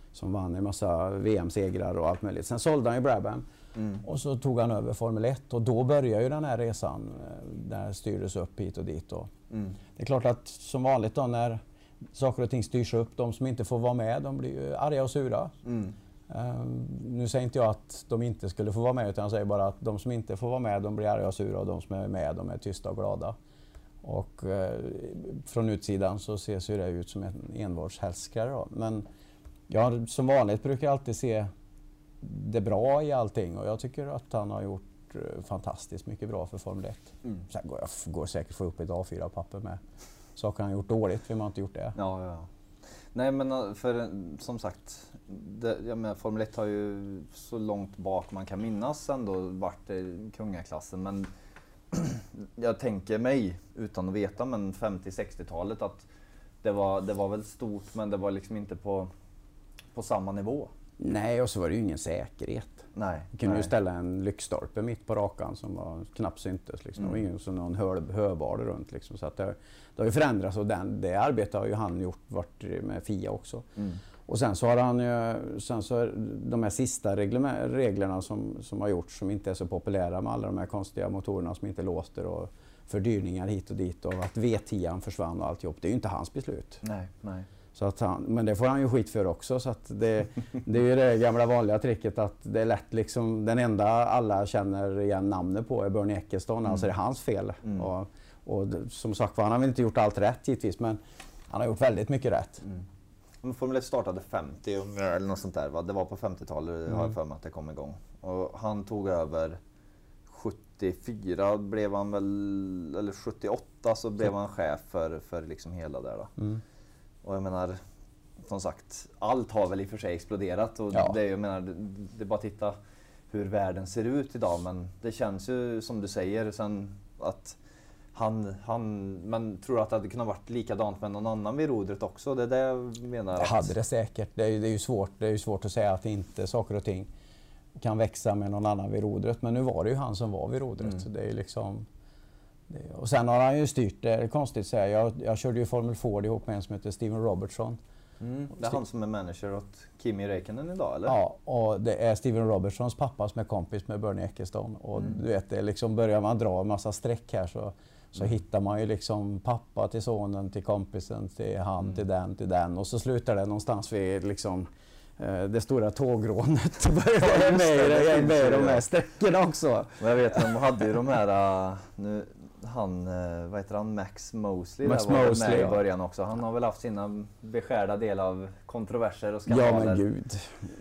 som vann en massa VM-segrar och allt möjligt. Sen sålde han ju Brabham och så tog han över Formel 1 och då började ju den här resan där styrdes upp hit och dit. Det är klart att som vanligt då när saker och ting styrs upp, de som inte får vara med, de blir ju arga och sura. Nu säger inte jag att de inte skulle få vara med, utan jag säger bara att de som inte får vara med, de blir arga och sura och de som är med, de är tysta och glada. Och från utsidan så ser det ut som en envårdshälskare då. Men jag som vanligt brukar alltid se det bra i allting och jag tycker att han har gjort fantastiskt mycket bra för Formel 1. Sen går säkert få upp ett A4-papper med saker han gjort dåligt, för man har inte gjort det. Ja. Nej men för som sagt, Formel 1 har ju så långt bak man kan minnas ändå varit kungaklassen, men jag tänker mig, utan att veta, men 50-60-talet att det var väl stort, men det var liksom inte på samma nivå. Nej, och så var det ju ingen säkerhet. Nej. Du kunde ju ställa en lyktstolpe mitt på rakan som var knappt syntes. Liksom. Det var ingen som någon höbar runt. Liksom. Så att det har ju förändrats och det arbetet har ju han varit med FIA också. Och sen så har han ju, de här sista reglerna som har gjorts som inte är så populära med alla de här konstiga motorerna som inte låter och fördyrningar hit och dit och att V10 försvann och alltihop. Det är ju inte hans beslut. Nej. Så att men det får han ju skit för också, så att det är ju det gamla vanliga tricket att det är lätt liksom, den enda alla känner igen namnet på är Bernie Ecclestone, alltså det är hans fel. Och som sagt han har väl inte gjort allt rätt givetvis, men han har gjort väldigt mycket rätt. Men Formel 1 startade 50 eller något sånt där, va? Det var på 50-talet har jag för mig att det kom igång. Och han tog över 74 blev han väl, eller 78 så blev han chef för liksom hela där då. Och jag menar, som sagt, allt har väl i och för sig exploderat och det är bara att titta hur världen ser ut idag, men det känns ju som du säger sen att men tror att det hade kunnat varit likadant med någon annan vid rodret också? Det är det jag menar. Det hade det säkert. Det är ju svårt att säga att inte saker och ting kan växa med någon annan vid rodret, men nu var det ju han som var vid rodret. Det är ju liksom och sen har han ju styrt det, är konstigt att säga. Jag körde ju Formel Ford ihop med en som heter Steven Robertson. Det är han som är manager åt Kimi Räikkönen idag, eller? Ja, och det är Steven Robertsons pappa som är kompis med Bernie Ecclestone. Och du vet, det liksom börjar man dra en massa streck här så hittar man ju liksom pappa till sonen, till kompisen, till han, till den. Och så slutar det någonstans vid liksom det stora tågrånet. Börjar med de här sträckorna också. Men jag vet, de hade ju de här vad heter han? Max Mosley med i början också. Han har väl haft sina beskärda del av kontroverser och skandaler. Ja men gud.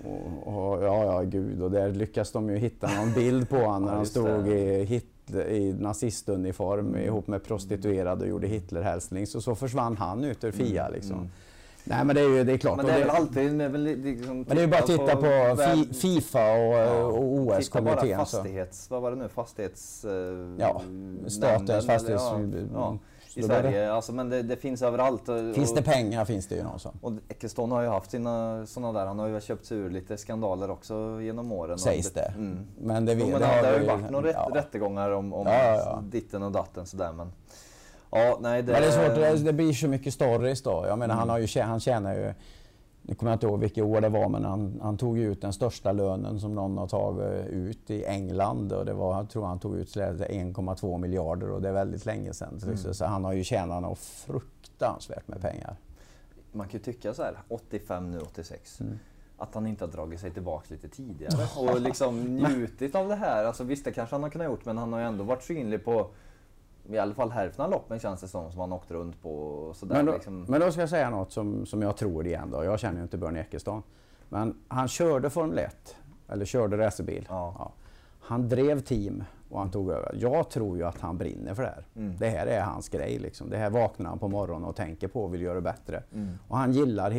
Ja gud. Och där lyckas de ju hitta någon bild på honom när han stod i nazistuniform ihop med prostituerade och gjorde Hitlerhälsning. Så försvann han ut ur FIA liksom. Nej men det är klart. Men det är väl alltid liksom, men det är ju bara att titta på FIFA och OS-kommittén. Vad var det nu? Fastighets... statens fastighets... i Sverige. Alltså, men det finns överallt. Finns det pengar finns det ju någonstans. Och Ecclestone har ju haft sina sådana där. Han har ju köpt sig ur lite skandaler också genom åren. Sägs det. Men det har ju varit några rättegångar om ditten och datten sådär. Men nej, men det är svårt, det blir så mycket stories då. Jag menar han tjänar ju, nu kommer jag inte ihåg vilket år det var, men han tog ut den största lönen som någon har tagit ut i England och det var, jag tror han tog ut 1,2 miljarder och det är väldigt länge sedan. Så han har ju tjänat något fruktansvärt med pengar. Man kan ju tycka så här, 85 nu 86. Att han inte har dragit sig tillbaka lite tidigare och liksom njutit av det här. Alltså visst, det kanske han har kunnat gjort, men han har ju ändå varit synlig på i alla fall hälften av loppen, känns det som han åkte runt på och sådär. Men då ska jag säga något som jag tror igen då. Jag känner ju inte Bernie Ecclestone. Men han körde Formel 1, eller körde racerbil. Ja. Han drev team och han tog över. Jag tror ju att han brinner för det här. Det här är hans grej liksom. Det här vaknar han på morgonen och tänker på och vill göra bättre. Och han gillar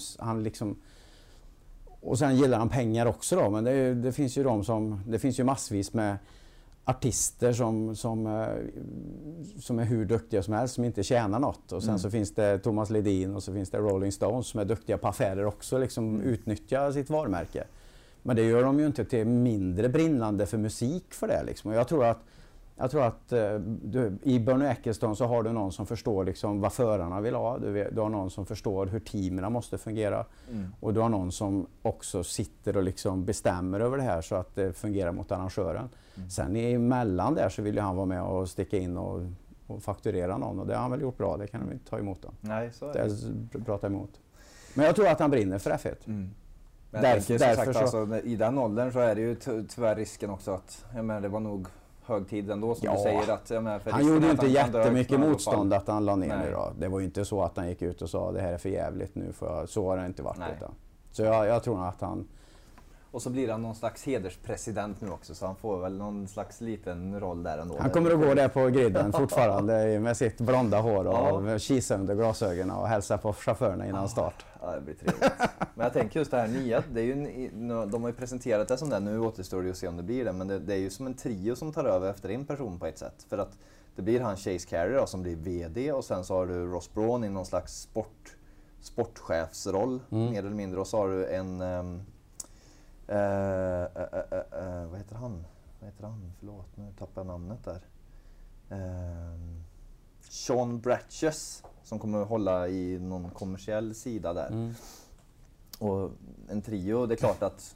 och sen gillar han pengar också då, men det finns ju det finns ju massvis med artister som är hur duktiga som helst, som inte tjänar något. Och sen så finns det Thomas Ledin och så finns det Rolling Stones som är duktiga på affärer också, liksom utnyttja sitt varumärke. Men det gör de ju inte till mindre brinnande för musik för det liksom. Och jag tror att Jag tror att i Bernie Ecclestone så har du någon som förstår liksom vad förarna vill ha. Du har någon som förstår hur teamen måste fungera. Och du har någon som också sitter och liksom bestämmer över det här så att det fungerar mot arrangören. Sen emellan där så vill ju han vara med och sticka in och fakturera någon. Och det har han väl gjort bra, det kan de inte ta emot då. Nej, så är det. Det prata emot. Men jag tror att han brinner för F1. Men därför sagt, alltså, i den åldern så är det ju tyvärr risken också att det var nog hög tid ändå som du säger. Att, för han gjorde ju inte jättemycket motstånd att han la ner nu då. Det var ju inte så att han gick ut och sa det här är för jävligt nu, för så har det inte varit. Utan. Så jag tror att han... Och så blir han någon slags hederspresident nu också, så han får väl någon slags liten roll där ändå. Han kommer att gå där på griden fortfarande med sitt blonda hår och kisa under glasögonen och hälsa på chaufförerna innan start. Ja, det blir trevligt. Men jag tänker just det här nya, det är ju, de har ju presenterat det som det, nu återstår det att se om det blir det, men det är ju som en trio som tar över efter en person på ett sätt. För att det blir han Chase Carey då, som blir VD, och sen så har du Ross Brawn i någon slags sportchefsroll mer eller mindre, och så har du en vad heter han? Förlåt, nu tappar jag namnet där. Sean Bratches som kommer att hålla i någon kommersiell sida där. Och en trio, det är klart att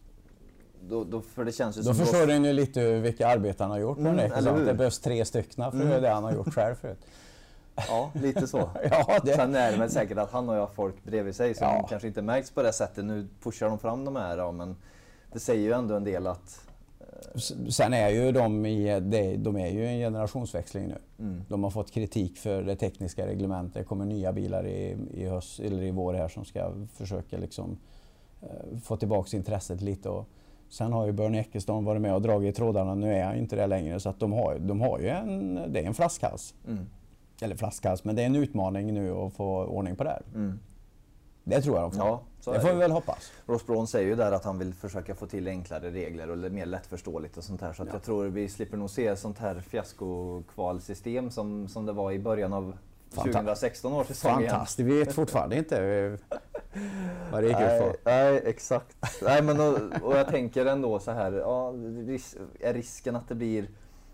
då för det känns ju då som... förstår ni lite vilka arbeten han har gjort. Det behövs 3 stycken för det han har gjort själv förut. Ja, lite så. Sen är det väl säkert att han och jag folk bredvid sig som kanske inte märks på det sättet. Nu pushar de fram de här, men det säger ju ändå en del att... Sen är ju de är ju en generationsväxling nu. De har fått kritik för det tekniska reglementet. Det kommer nya bilar i höst eller i vår här som ska försöka liksom få tillbaka intresset lite. Och sen har ju Bernie Ecclestone varit med och dragit i trådarna. Nu är han inte det längre, så att de har ju det är en flaskhals. Eller flaskhals, men det är en utmaning nu att få ordning på det här. Det tror jag de får. Det får vi väl hoppas. Ross Brawn säger ju där att han vill försöka få till enklare regler och mer lättförståeligt och sånt här. Så att jag tror vi slipper nog se sånt här fiaskokvalsystem som det var i början av 2016 års säsong. Fantastiskt, vi vet fortfarande inte vad det gick ut på. Nej, exakt. Nej, men och jag tänker ändå så här, är risken att det blir...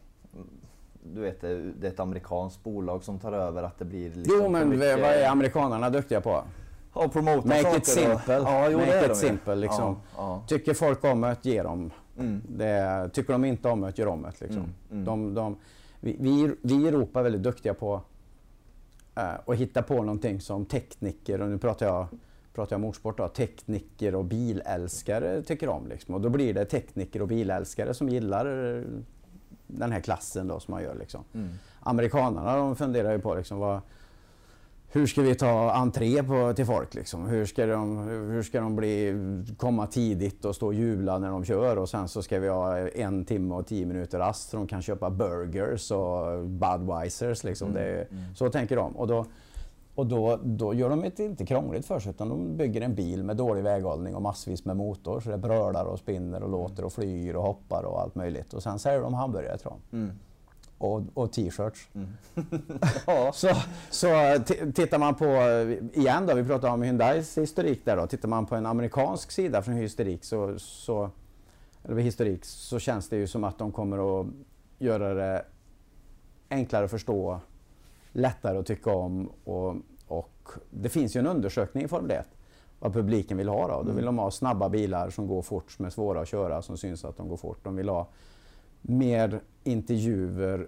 Du vet, det är ett amerikanskt bolag som tar över, att det blir... Jo, men mycket... vad är amerikanerna duktiga på? Make it simple. Make it simple liksom. Tycker folk om att ge dem. Tycker de inte om att göra om det liksom. Vi i Europa är väldigt duktiga på att hitta på någonting som tekniker, och nu pratar jag motorsport då, tekniker och bilälskare tycker om liksom. Och då blir det tekniker och bilälskare som gillar den här klassen då som man gör liksom. Amerikanerna, de funderar ju på liksom hur ska vi ta entré till folk liksom? Hur ska de komma tidigt och stå och jubla när de kör, och sen så ska vi ha 1 timme och 10 minuter rast så de kan köpa burgers och Budweisers liksom. Så tänker de. Och då gör de det inte krångligt för sig, utan de bygger en bil med dålig väghållning och massvis med motor, så det brölar och spinner och låter och flyger och hoppar och allt möjligt. Och sen säljer de hamburgare, tror jag. Och t-shirts. Så tittar man på, igen då, vi pratar om Hyundais historik där då. Tittar man på en amerikansk sida från historik så känns det ju som att de kommer att göra det enklare att förstå, lättare att tycka om, och det finns ju en undersökning i Formel 1 vad publiken vill ha då. Då vill de ha snabba bilar som går fort, som är svåra att köra, som syns att de går fort. De vill ha mer intervjuer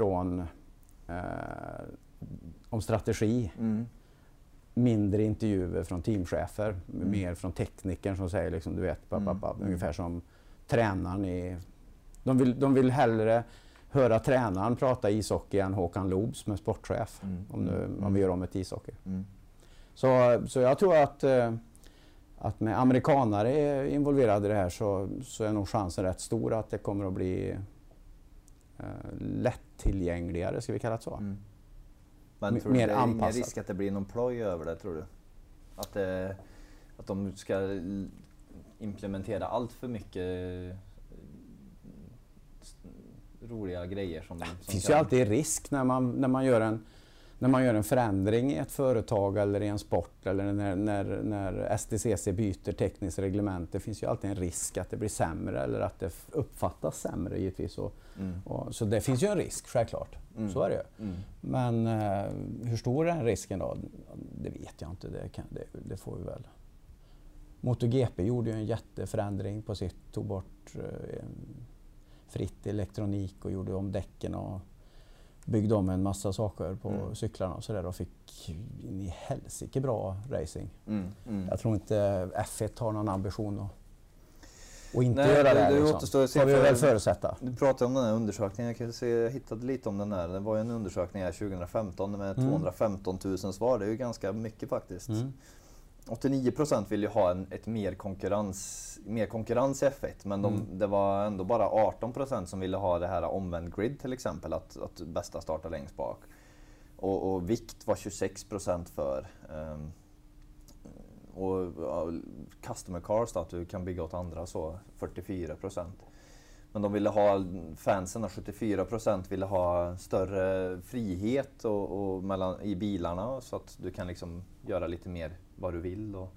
om strategi, mindre intervjuer från teamchefer, mer från teknikern som säger liksom, du vet, ungefär som tränaren de vill hellre höra tränaren prata ishockey än Håkan Loob som är sportchef, om vi gör om ett ishockey. Så jag tror att med amerikanare involverade i det här så är nog chansen rätt stor att det kommer att bli lättillgängligare, ska vi kalla det så. Men tror du det är ingen risk att det blir någon ploj över det, tror du? Att de ska implementera allt för mycket roliga grejer som det finns ju alltid risk när när man gör en förändring i ett företag eller i en sport eller när STCC byter tekniskt reglement, det finns ju alltid en risk att det blir sämre eller att det uppfattas sämre givetvis. Så det finns ju en risk, självklart. Så är det ju. Men hur stor är den risken då? Det vet jag inte. Det får vi väl. MotoGP gjorde ju en jätteförändring på sitt, tog bort fritt elektronik och gjorde om däcken och byggde om en massa saker på cyklarna och sådär och fick in i helsike bra racing. Jag tror inte F1 har någon ambition att inte göra det. Återstår att se, får vi väl förutsätta. Du pratade om den här undersökningen, jag hittade lite om den här. Det var ju en undersökning här 2015 med 215 000 svar, det är ju ganska mycket faktiskt. 89% vill ju ha mer konkurrens i F1, men det var ändå bara 18% som ville ha det här omvänd grid till exempel, att bästa startar längst bak. Och vikt var 26% för. Och customer cars då, att du kan bygga åt andra, så 44%. Men de ville ha, fansen 74% ville ha större frihet i bilarna så att du kan liksom göra lite mer vad du vill. Och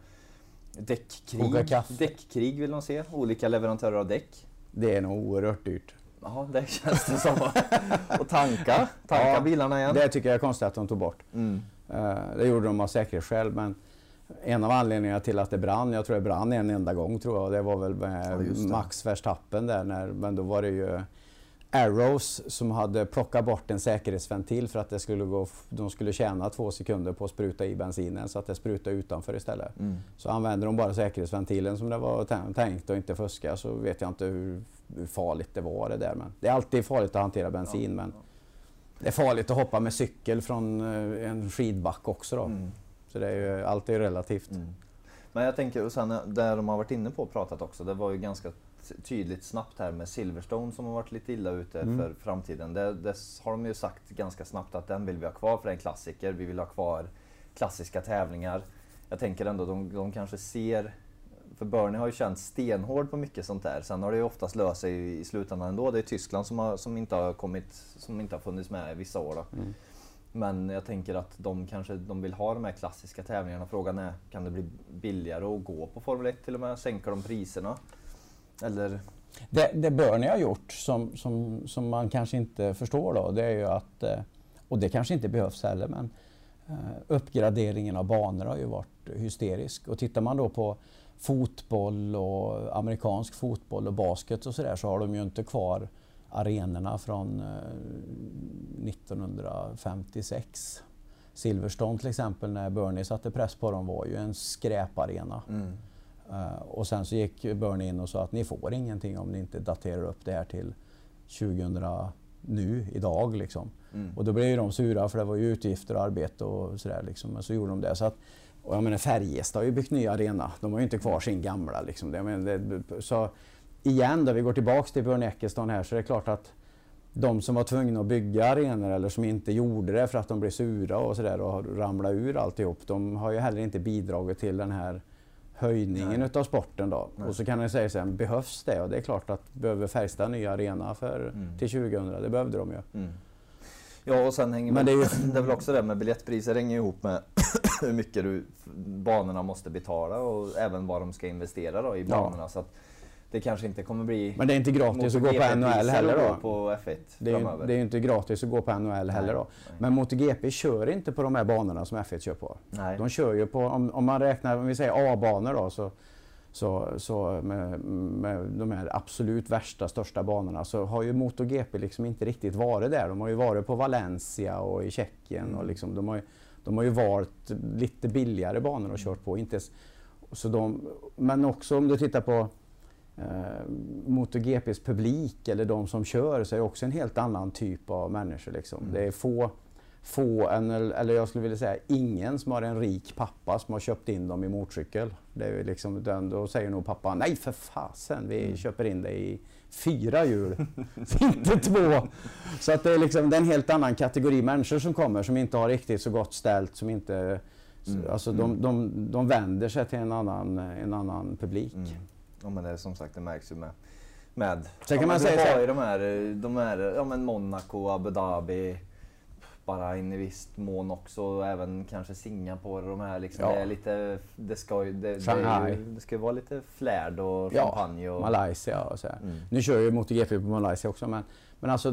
däckkrig vill de se, olika leverantörer av däck. Det är nog oerhört dyrt. Ja, det känns det som. Och tanka bilarna igen. Det tycker jag är konstigt att de tog bort. Det gjorde de av säkerhetsskäl, men en av anledningarna till att det brann, jag tror det brann en enda gång tror jag, det var väl med Max Verstappen där, men då var det ju Arrows som hade plockat bort en säkerhetsventil för att de skulle tjäna 2 sekunder på att spruta i bensinen så att det sprutade utanför istället. Så använde de bara säkerhetsventilen som det var tänkt och inte fuska, så vet jag inte hur farligt det var det där. Men det är alltid farligt att hantera bensin, men det är farligt att hoppa med cykel från en skidback också då. Så det är ju alltid relativt. Men jag tänker, och sen där de har varit inne på och pratat också, det var ju ganska tydligt snabbt här med Silverstone som har varit lite illa ute för framtiden. Det har de ju sagt ganska snabbt att den vill vi ha kvar för en klassiker. Vi vill ha kvar klassiska tävlingar. Jag tänker ändå de kanske ser, för Bernie har ju känt stenhård på mycket sånt där. Sen har det ju oftast löst sig i slutändan ändå. Det är Tyskland som inte har funnits med i vissa år då. Men jag tänker att de vill ha de här klassiska tävlingarna. Frågan är, kan det bli billigare att gå på Formel 1 till och med? Sänker de priserna? Eller? Det Bernie har gjort som man kanske inte förstår då, det är ju att, och det kanske inte behövs heller, men uppgraderingen av banor har ju varit hysterisk. Och tittar man då på fotboll och amerikansk fotboll och basket och sådär, så har de ju inte kvar arenorna från 1956. Silverstone till exempel, när Bernie satte press på dem, var ju en skräparena. Och sen så gick Bernie in och sa att ni får ingenting om ni inte daterar upp det här till 2000 nu, idag liksom. Och då blev ju de sura, för det var ju utgifter och arbete och sådär liksom. Men så gjorde de det. Så att, och jag menar, Färjestad har ju byggt ny arena. De har ju inte kvar sin gamla liksom. Så igen, då vi går tillbaks till Bernie Ecclestone här, så är det klart att de som var tvungna att bygga arenor eller som inte gjorde det för att de blev sura och sådär och ramlade ur alltihop, de har ju heller inte bidragit till den här höjningen utav sporten då. Och så kan man säga så här, behövs det? Och det är klart att behöver Färjestad en ny arena till 2000, det behövde de ju. Ja, och sen hänger det är väl också det med biljettpriser hänger ihop med hur mycket banorna måste betala och även vad de ska investera då i banorna. Så att det kanske inte kommer bli... Men det är inte gratis att gå på NHL heller då. På F1 det är ju inte gratis att gå på NHL heller då. Men MotoGP kör inte på de här banorna som F1 kör på. Nej. De kör ju på, om man räknar, om vi säger A-banor då, så med de här absolut värsta, största banorna, så har ju MotoGP liksom inte riktigt varit där. De har ju varit på Valencia och i Tjeckien och liksom, de har ju valt lite billigare banor och kört på. Men också om du tittar på MotoGPs publik eller de som kör, så är det också en helt annan typ av människor liksom. Det är eller jag skulle vilja säga ingen som har en rik pappa som har köpt in dem i motorcykel. Det är liksom då säger nog pappa, nej för fasen, vi köper in det i 4 hjul, inte 2. Så att det är liksom en helt annan kategori människor som kommer, som inte har riktigt så gott ställt, som inte alltså de vänder sig till en annan publik. Ja, men det är som sagt, det märks ju med så kan man säga så här, de här Monaco, Abu Dhabi, Bahrain i visst mån också, och även kanske Singapore, de här liksom. Ja. Det är lite, det ska ju vara lite flärd och champagne och Malaysia och så här. Nu kör ju MotoGP på Malaysia också, men alltså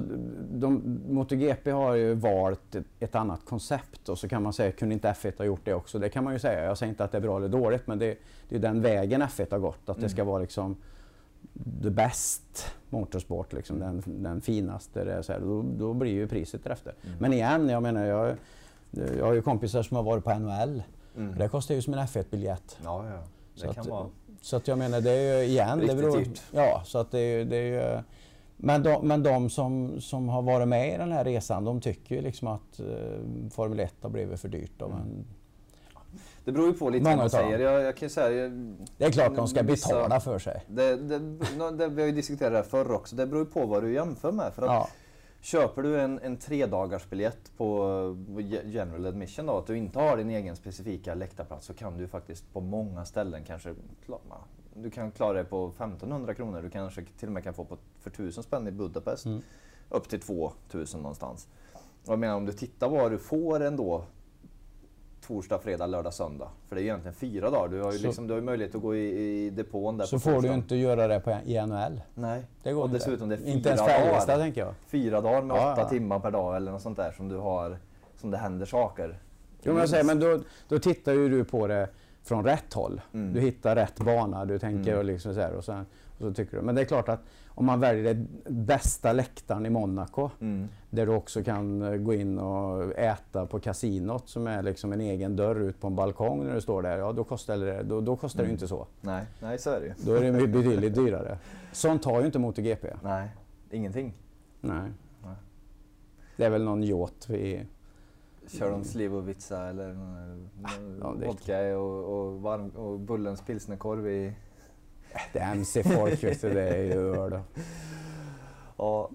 MotoGP har ju valt ett annat koncept, och så kan man säga, kunde inte F1 ha gjort det också? Det kan man ju säga. Jag säger inte att det är bra eller dåligt, men det är den vägen F1 har gått, att det ska vara liksom the best motorsport, liksom den finaste. Det är så här, då blir ju priset därefter. Men igen, jag menar, jag har ju kompisar som har varit på NHL. Det kostar ju som en F1-biljett. Ja, det kan vara. Så att jag menar, det är ju igen, riktigt det beror, dyrt. Ja, så att det är ju men de som har varit med i den här resan, de tycker ju liksom att Formel 1 har blivit för dyrt. Men det beror ju på lite vad man säger. Jag kan säga, det är klart de ska betala för sig. Det vi har ju diskuterat det här förr också. Det beror ju på vad du jämför med. För att köper du en 3-dagarsbiljett på general admission då, att du inte har din egen specifika läktarplats, så kan du faktiskt på många ställen kanske du kan klara dig på 1500 kronor. Du kanske till och med kan få för 1000 spänn i Budapest. Upp till 2000 någonstans. Och jag menar, om du tittar vad du får ändå torsdag, fredag, lördag, söndag. För det är ju egentligen 4 dagar. Du har ju, du har ju möjlighet att gå i depån där. Så får du ju inte göra det i NHL. Nej. Det går inte. Dessutom det är 4 inte ens dagar. Tänker jag. 4 dagar med 8 timmar per dag eller något sånt där som det händer saker. Jo, men jag säger, men då tittar ju du på det från rätt håll. Du hittar rätt bana, du tänker och liksom så här, och så tycker du. Men det är klart att om man väljer den bästa läktaren i Monaco, där du också kan gå in och äta på kasinot, som är liksom en egen dörr ut på en balkong när du står där, då kostar det ju inte så. Nej, så är det ju. Då är det betydligt dyrare. Sånt har ju inte MotoGP. Nej, ingenting. Nej. Det är väl någon yacht vi... Kör de Slivovica eller vodka och Bullens pilsnerkorv i... Det är MC-folk, det är ju öl. Ja,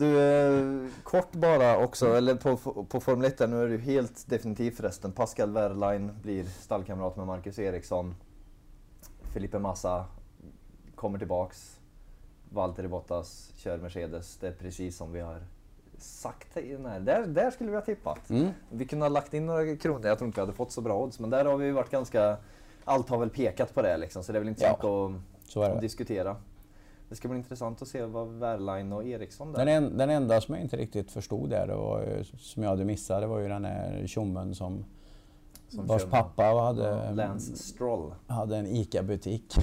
du, kort bara också, eller på Formel 1 nu är det ju helt definitivt förresten. Pascal Wehrlein blir stallkamrat med Marcus Eriksson. Felipe Massa kommer tillbaks. Valtteri Bottas kör Mercedes. Det är precis som vi har sagt i den här. Där skulle vi ha tippat. Vi kunde ha lagt in några kronor. Jag tror inte vi hade fått så bra odds, men där har vi varit ganska... Allt har väl pekat på det liksom, så det är väl inte så mycket att diskutera. Det ska bli intressant att se vad Wehrlein och Eriksson där. Den enda som jag inte riktigt förstod där, det var, som jag hade missat, det var ju den här tjommen som vars pappa hade Lance Stroll hade en ICA-butik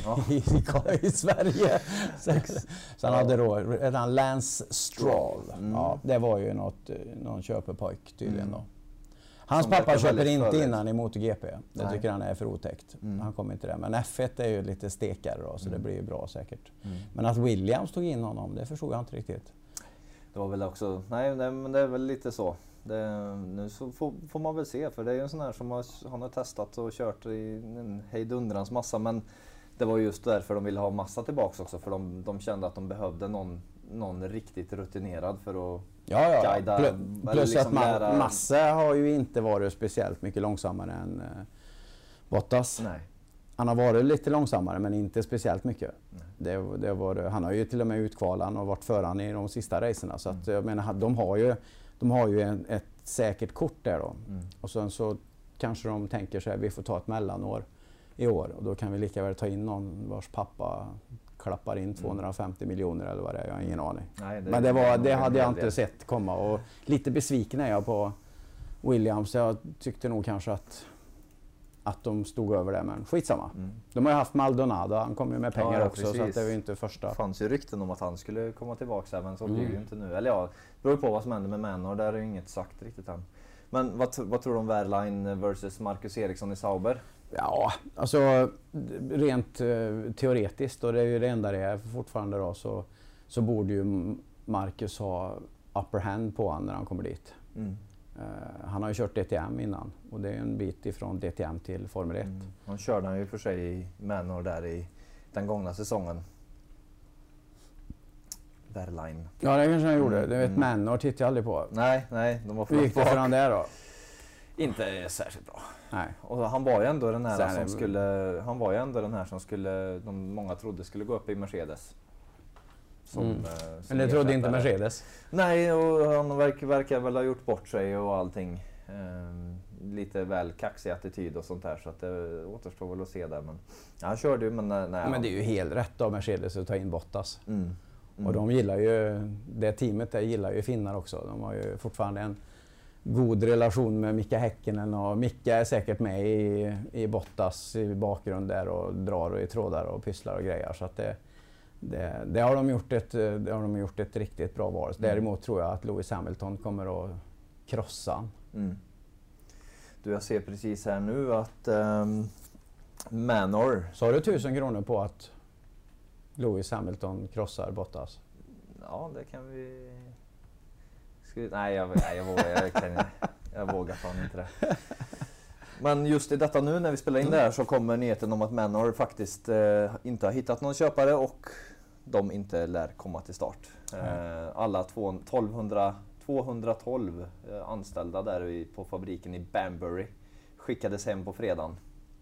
i Sverige. Så han hade då redan Lance Stroll. Ja, det var ju någon köpepojk tydligen då. Hans pappa köper inte innan i MotoGP. Det tycker han är för otäckt. Han kommer inte där. Men F1 är ju lite stekare då, så det blir ju bra säkert. Men att Williams tog in honom, det förstod jag inte riktigt. Det var väl också... Nej, men det är väl lite så. Nu så får man väl se, för det är ju en sån här som han har testat och kört i en hejdundrans massa. Men det var just därför de ville ha Massa tillbaks också. För de kände att de behövde någon riktigt rutinerad för att guida. Plus liksom att Massa har ju inte varit speciellt mycket långsammare än Bottas. Nej. Han har varit lite långsammare, men inte speciellt mycket. Han har ju till och med utkvalan och varit föran i de sista racerna. Så att, jag menar, de har ju ett säkert kort där då. Och sen så kanske de tänker sig att vi får ta ett mellanår i år. Och då kan vi lika väl ta in någon vars pappa klappar in 250 miljoner eller vad det är. Jag har ingen aning. Nej, men det hade jag inte sett komma. Och lite besviken är jag på Williams. Jag tyckte nog kanske att de stod över det, men skitsamma. De har ju haft Maldonado, han kom ju med pengar också, precis. Så att det var ju inte första. Det fanns ju rykten om att han skulle komma tillbaka, men så blir det ju inte nu. Eller det beror på vad som händer med Manor, där är ju inget sagt riktigt än. Men vad tror du om Wehrlein versus Marcus Eriksson i Sauber? Ja, alltså rent teoretiskt, och det är ju det enda det är fortfarande då, så borde ju Marcus ha upper hand på honom när han kommer dit. Han har ju kört DTM innan, och det är en bit ifrån DTM till Formel 1. Han körde han ju för sig i Manor där i den gångna säsongen. Wehrlein. Ja, det kanske han gjorde. Det vet Manor tittar jag aldrig på. Nej, de var för Hur gick det för han där då? Inte särskilt bra. Nej. Och han var ju ändå den här som skulle många trodde skulle gå upp i Mercedes. Men det trodde inte Mercedes? Nej, och han verkar väl ha gjort bort sig och allting. Lite väl kaxig attityd och sånt där, så att det återstår väl att se där. Men han körde ju, men nej. Men det är ju helt rätt av Mercedes att ta in Bottas. Och de gillar ju, det teamet där gillar ju finnar också. De har ju fortfarande en god relation med Mika Häkkinen, och Mika är säkert med i Bottas i bakgrund där och drar och i trådar och pysslar och grejer. Så att det har de gjort ett riktigt bra val. Däremot tror jag att Lewis Hamilton kommer att krossa. Du, jag ser precis här nu att Manor... Så har du 1000 kronor på att Lewis Hamilton krossar Bottas? Ja, det kan vi... Nej, jag vågar fan inte det. Men just i detta nu när vi spelar in det här så kommer nyheten om att Manor faktiskt inte har hittat någon köpare och de inte lär komma till start. Alla 212 anställda där på fabriken i Banbury skickades hem på fredagen.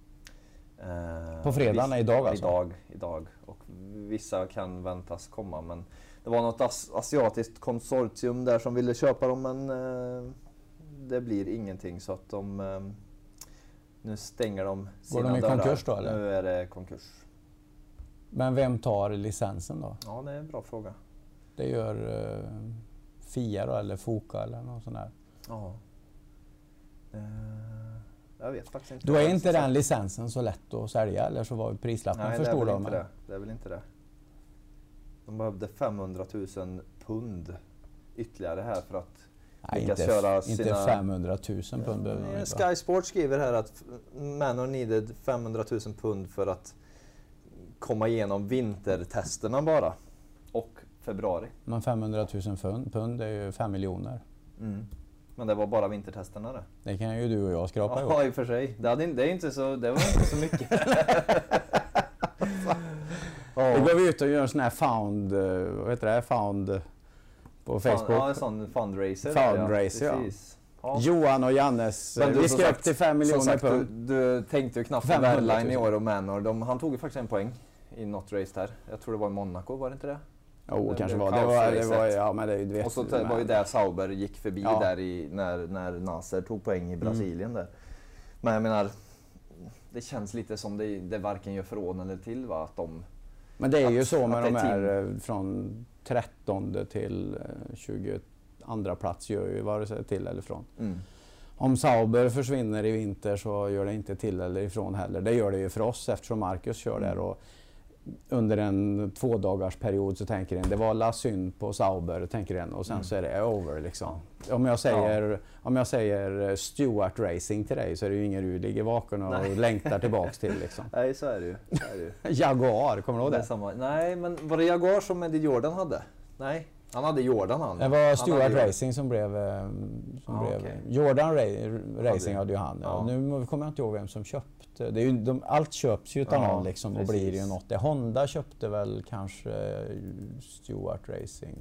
På fredagen idag alltså? Idag. Och vissa kan väntas komma, men det var något asiatiskt konsortium där som ville köpa dem, men det blir ingenting, så att nu stänger de sina dörrar. Går de i konkurs då, eller? Nu är det konkurs. Men vem tar licensen då? Ja, det är en bra fråga. Det gör FIA då, eller FOCA eller något sånt där? Ja. Jag vet faktiskt inte. Då är inte den licensen så lätt att sälja, eller så var prislappen för stor då? Nej, det är väl inte det. De behövde 500 000 pund ytterligare här för att köra sina... Inte 500 000 pund. Sky Sports skriver här att Manor needed 500 000 pund för att komma igenom vintertesterna bara. Och februari. Men 500 000 pund är ju 5 miljoner. Men det var bara vintertesterna det. Det kan ju du och jag skrapa ihop. Ja, i och för sig. Det var inte så mycket. Då går vi ut och gör en sån här found på Facebook. Ja, en sån fundraiser. Fundraiser, ja. Ja. Johan och Jannes, vi skrev upp till 5 miljoner pund. Du tänkte ju knappt på Verline i år och Manor. Han tog ju faktiskt en poäng i något race här. Jag tror det var i Monaco, var det inte det? Jo, kanske var det. Ja, men det vet. Och så var ju där Sauber gick förbi där när Nasser tog poäng i Brasilien där. Men jag menar, det känns lite som det varken gör från eller till, va, att de... Men det är ju så med de här från 13 till 22 plats gör ju vare sig till eller från. Om Sauber försvinner i vinter så gör det inte till eller ifrån heller. Det gör det ju för oss eftersom Marcus kör där, och under en 2 dagars period så tänker en det var la synd på Sauber, tänker en, och sen så är det over liksom. Om jag säger Stewart Racing till dig så är det ju ingen du ligger vaken och längtar tillbaks till liksom. Nej, så är det ju. Jaguar, kommer du ihåg det? Samma. Nej, men var det Jaguar som Eddie Jordan hade? Nej, han hade Jordan han. Det var Stewart Racing som blev Jordan Racing hade ju han. Ja. Nu kommer jag inte ihåg vem som köpte. Det är ju, allt köps ju utan någon liksom, och blir ju något. Honda köpte väl kanske Stewart Racing.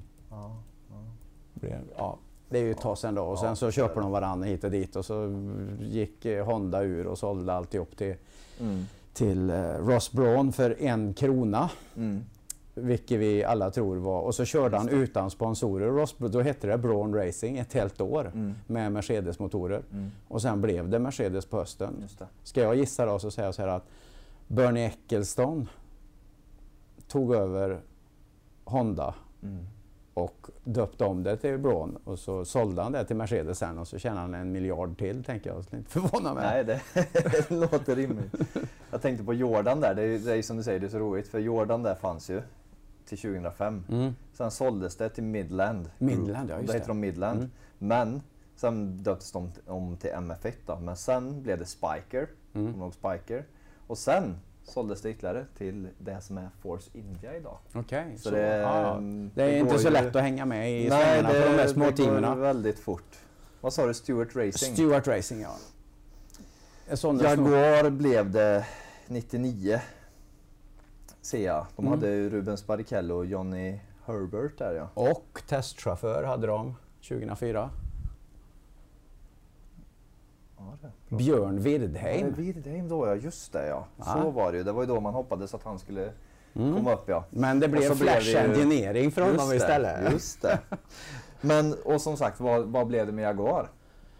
Det är ju ett tag sedan då, och sen så köper de varandra hit och dit, och så gick Honda ur och sålde alltihop till Ross Brawn för 1 krona. Vilket vi alla tror var, och så körde han utan sponsorer. Då hette det Brawn Racing ett helt år med Mercedes-motorer. Och sen blev det Mercedes på hösten. Ska jag gissa då, så säger jag så här att Bernie Ecclestone tog över Honda och döpte om det till Brawn, och så sålde han det till Mercedes sen, och så tjänade han 1 miljard till, tänker jag. Så inte förvåna mig. Nej, det låter rimligt. Jag tänkte på Jordan där, det är som du säger, det är så roligt, för Jordan där fanns ju till 2005. Sen såldes det till Midland. Ja, just det. Då heter de Midland. Men sen döptes de om till MF1 då. Men sen blev det Spiker. Spiker. Och sen såldes det ytterligare till det som är Force India idag. Okej. Så det är inte så lätt att hänga med i svängarna på de här små teamen. Det går väldigt fort. Vad sa du? Stewart Racing? Stewart Racing, ja. Jaguar blev det 99. Ser jag. De hade Rubens Barrichello och Johnny Herbert där, ja. Och testchaufför hade de 2004. Björn Wirdheim. Wirdheim då, ja, just det, ja. Så var det ju. Det var ju då man hoppades att han skulle komma upp, ja. Men det blev flash-engineering för honom istället. Just det. Men, och som sagt, vad blev det med Jaguar?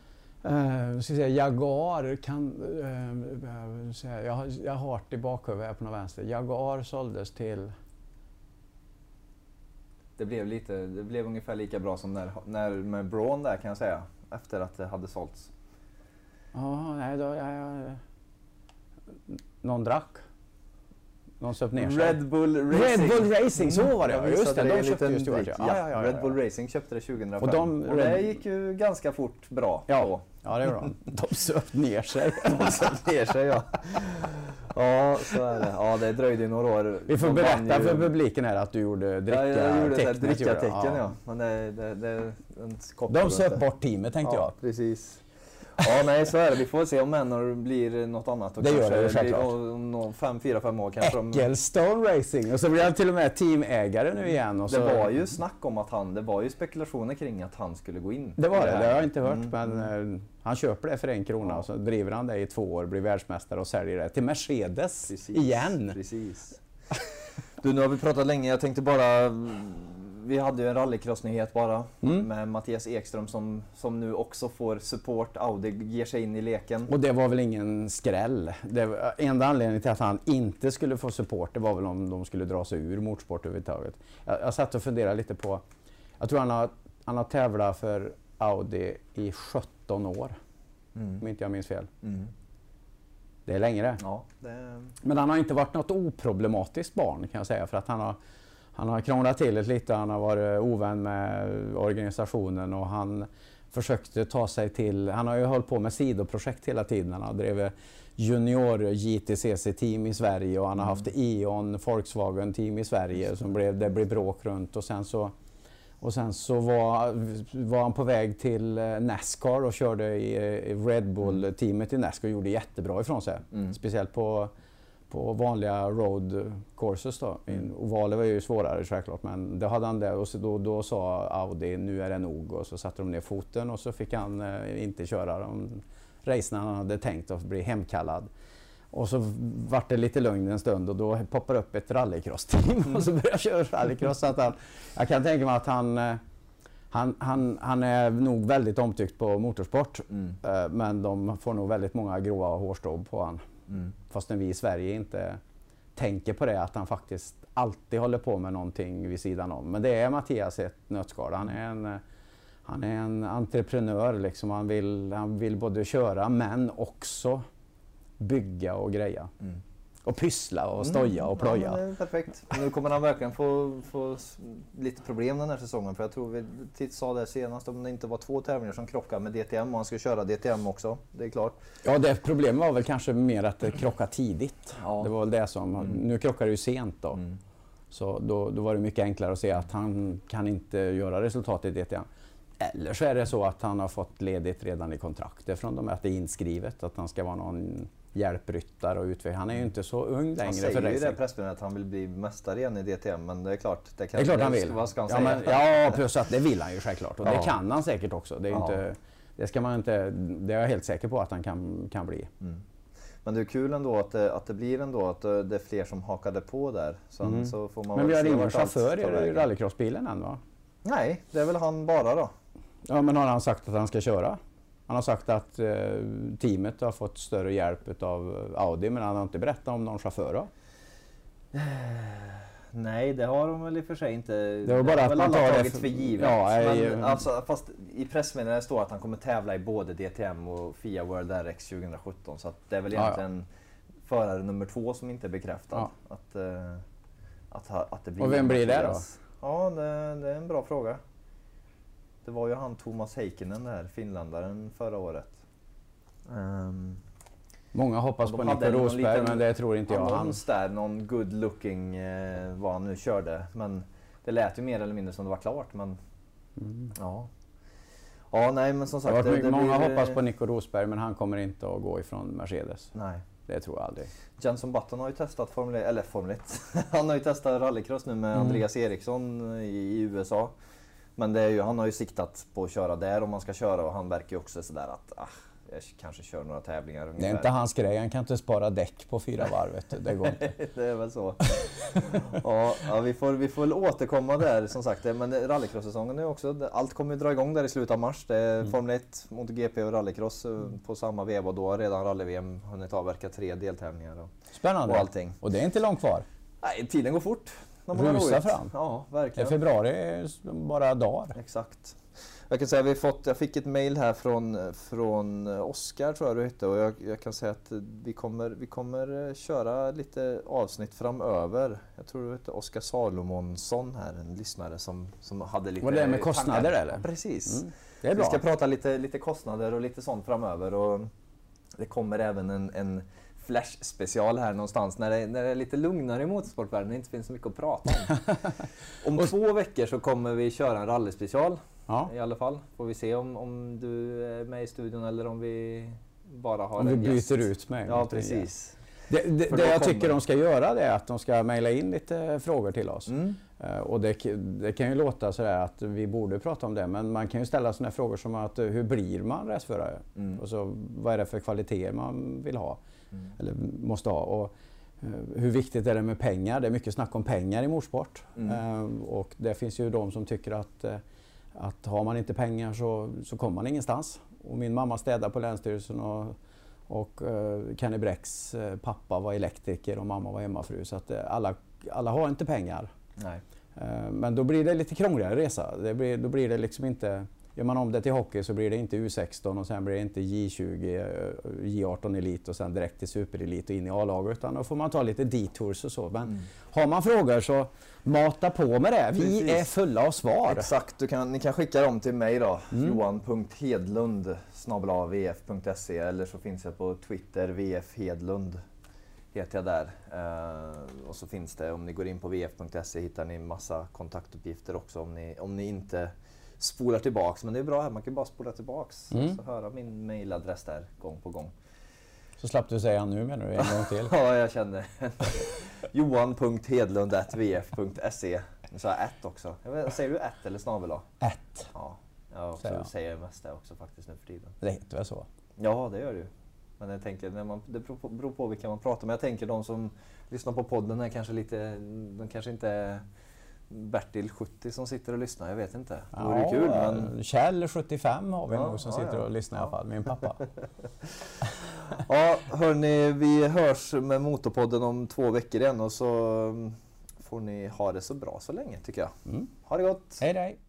Jaguar kan... jag har det i bakhuvudet här på något vänster. Jaguar såldes till... Det blev ungefär lika bra som när med Braun där, kan jag säga. Efter att det hade sålts. Ja, nej då... någon drack. Någon söp ner sig. Red Bull Racing, så var det. Just det, de köpte ju Stewart. Ja, Red Bull Racing köpte det 2005. Och det gick ju ganska fort bra. Ja, det är bra. De söp ner sig. Ja. Ja, så är det. Ja, det dröjde ju några år. Vi får berätta för publiken här att du gjorde dricka-tecken, ja. Men det de söp bort teamet, tänkte jag. Precis. Ja, nej, så är det. Vi får se om Manor blir något annat. Och det gör det självklart. Om 4-5 år kanske. Ecclestone Racing. Och så blir han till och med teamägare nu igen. Och så... Det var ju snack om det var ju spekulationer kring att han skulle gå in. Det var det har jag inte hört. Men han köper det för 1 krona och så driver han det i 2 år, blir världsmästare och säljer det till Mercedes igen. Precis. Du, nu har vi pratat länge. Jag tänkte bara... Vi hade ju en rallycross-nyhet bara med Mattias Ekström som nu också får support. Audi ger sig in i leken. Och det var väl ingen skräll. Enda anledningen till att han inte skulle få support, det var väl om de skulle dra sig ur motorsport överhuvudtaget. Jag satt och funderade lite på... Jag tror han har tävlat för Audi i 17 år. Om inte jag minns fel. Det är längre. Ja, Men han har inte varit något oproblematiskt barn, kan jag säga. För att han har krånglat till det lite, han har varit ovän med organisationen och han försökte ta sig till... Han har ju hållit på med sidoprojekt hela tiden. Han har drivit junior JTCC-team i Sverige och han har haft E.ON Volkswagen-team i Sverige som det blev bråk runt. Och sen så var han på väg till NASCAR och körde i Red Bull-teamet i NASCAR och gjorde jättebra ifrån sig. Speciellt på vanliga road courses då. Ovaler var ju svårare självklart, men det hade han det och så då sa Audi nu är det nog och så satte de ner foten och så fick han inte köra de racerna han hade tänkt att bli hemkallad. Och så vart det lite lugn en stund och då poppar upp ett rallycross-team och så börjar jag köra rallycross. Så att jag kan tänka mig att han är nog väldigt omtyckt på motorsport, men de får nog väldigt många grova hårstrå på han. Fastän vi i Sverige inte tänker på det, att han faktiskt alltid håller på med någonting vid sidan om. Men det är Mattias ett nötskal. Han är en entreprenör liksom. Han vill både köra men också bygga och greja. Och pyssla och stoja och ploja. Ja, det är perfekt. Nu kommer han verkligen få lite problem den här säsongen. För jag tror vi sa det senast om det inte var 2 tävlingar som krockade med DTM och han ska köra DTM också. Det är klart. Ja, det problemet var väl kanske mer att det krockade tidigt. Ja. Det var väl det som... Nu krockar det ju sent då. Så då var det mycket enklare att se att han kan inte göra resultat i DTM. Eller så är det så att han har fått ledigt redan i kontraktet från dem, att det är inskrivet att han ska vara någon hjälpryttare och utveckla. Han är ju inte så ung längre för racing. Han säger ju i det pressmeddelandet att han vill bli mästare igen i DTM, men det är klart. Det är klart han vill. Vad ska han säga? Ja, plus att det vill han ju självklart. Och det kan han säkert också. Det är inte, det ska man inte, det är jag helt säker på att han kan bli. Men det är kul ändå att det blir ändå att det är fler som hakade på där. Så får man men vi har ingen chaufför i rallycrossbilen än, va? Nej, det är väl han bara då. Ja, men har han sagt att han ska köra? Han har sagt att teamet har fått större hjälp av Audi, men han har inte berättat om någon chaufför då? Nej, det har de väl i och för sig inte. Det var bara att man tar det för givet. Ja, men, alltså, fast i pressmeddelandet står att han kommer tävla i både DTM och FIA World RX 2017. Så att det är väl egentligen förare nummer 2 som inte är bekräftad. Att det blir. Och vem blir det då? Ja, det är en bra fråga. Det var ju han Thomas Heikkinen där, finländaren förra året. Många hoppas på Nico Rosberg, men det tror inte jag. Annons där, någon good looking vad han nu körde. Men det lät ju mer eller mindre som det var klart. Men ja, nej, men som sagt. Många hoppas på Nico Rosberg, men han kommer inte att gå ifrån Mercedes. Nej. Det tror jag aldrig. Jenson Button har ju testat Formel 1. Han har ju testat rallycross nu med Andreas Eriksson i USA. Men det är ju, han har ju siktat på att köra där om man ska köra och han verkar ju också sådär att jag kanske kör några tävlingar ungefär. Det är inte hans grej, han kan inte spara däck på 4 varvet. Det går inte. Det är väl så. Ja, vi får väl återkomma där som sagt. Men rallycross-säsongen är också, allt kommer ju dra igång där i slutet av mars. Det är Formel 1, MotoGP och rallycross på samma veva. Då har redan rally-VM hunnit avverka 3 deltävlingar. Spännande. Och allting. Och det är inte långt kvar. Nej, tiden går fort. Rusa fram. Ja, verkligen. Februari är bara dagar. Exakt. Jag kan säga jag fick ett mejl här från Oskar, tror jag du hette, och jag kan säga att vi kommer köra lite avsnitt framöver. Jag tror du hette Oskar Salomonsson här, en lyssnare som hade lite... Vad det är med kostnader tankar. eller? Precis. Det är bra. Vi ska prata lite kostnader och lite sånt framöver, och det kommer även en Flash-special här någonstans när det är lite lugnare i motorsportvärlden och inte finns så mycket att prata om. Om 2 veckor så kommer vi köra en rally-special. Ja. I alla fall. Får vi se om du är med i studion eller om vi bara har en gäst. Om vi byter ut mig. Ja, precis. Det jag tycker de ska göra det är att de ska mejla in lite frågor till oss. Och det kan ju låta sådär att vi borde prata om det, men man kan ju ställa sådana frågor som att hur blir man racerförare? Och så, vad är det för kvaliteter man vill ha? Eller måste ha? Och hur viktigt är det med pengar? Det är mycket snack om pengar i motorsport. Och det finns ju de som tycker att har man inte pengar så kommer man ingenstans. Och min mamma städade på Länsstyrelsen och Kenny Brecks pappa var elektriker och mamma var hemmafru. Så att alla har inte pengar. Nej. Men då blir det lite krångligare resa. Då blir det liksom inte... Gör man om det till hockey så blir det inte U16 och sen blir det inte J20, J18 elit och sen direkt till superelit och in i A-laget, utan då får man ta lite detours och så. Men har man frågor så mata på med det. Vi är fulla av svar. Exakt, ni kan skicka dem till mig då. johan.hedlund@vf.se, eller så finns jag på Twitter, VF Hedlund heter jag där. Och så finns det, om ni går in på vf.se hittar ni massa kontaktuppgifter också om ni inte spolar tillbaks, men det är bra här, man kan bara spola tillbaks så höra min mailadress där gång på gång. Så slapp du säga nu, menar du, en gång till? Ja, jag känner. johan.hedlund@vf.se. Nu sa jag ett också. Säger du ett eller snabel då? Ett. Ja, jag säger mest det också faktiskt nu för tiden. Det heter väl så? Ja, det gör det ju. Men jag tänker, det beror på vilka man pratar med. Jag tänker de som lyssnar på podden är de kanske inte är Bertil 70 som sitter och lyssnar, jag vet inte. Det vore kul, men... Kjell 75 har vi nog som sitter och lyssnar i alla fall, min pappa. Ja, hörni, vi hörs med Motorpodden om 2 veckor igen och så får ni ha det så bra så länge, tycker jag. Ha det gott! Hej, hej!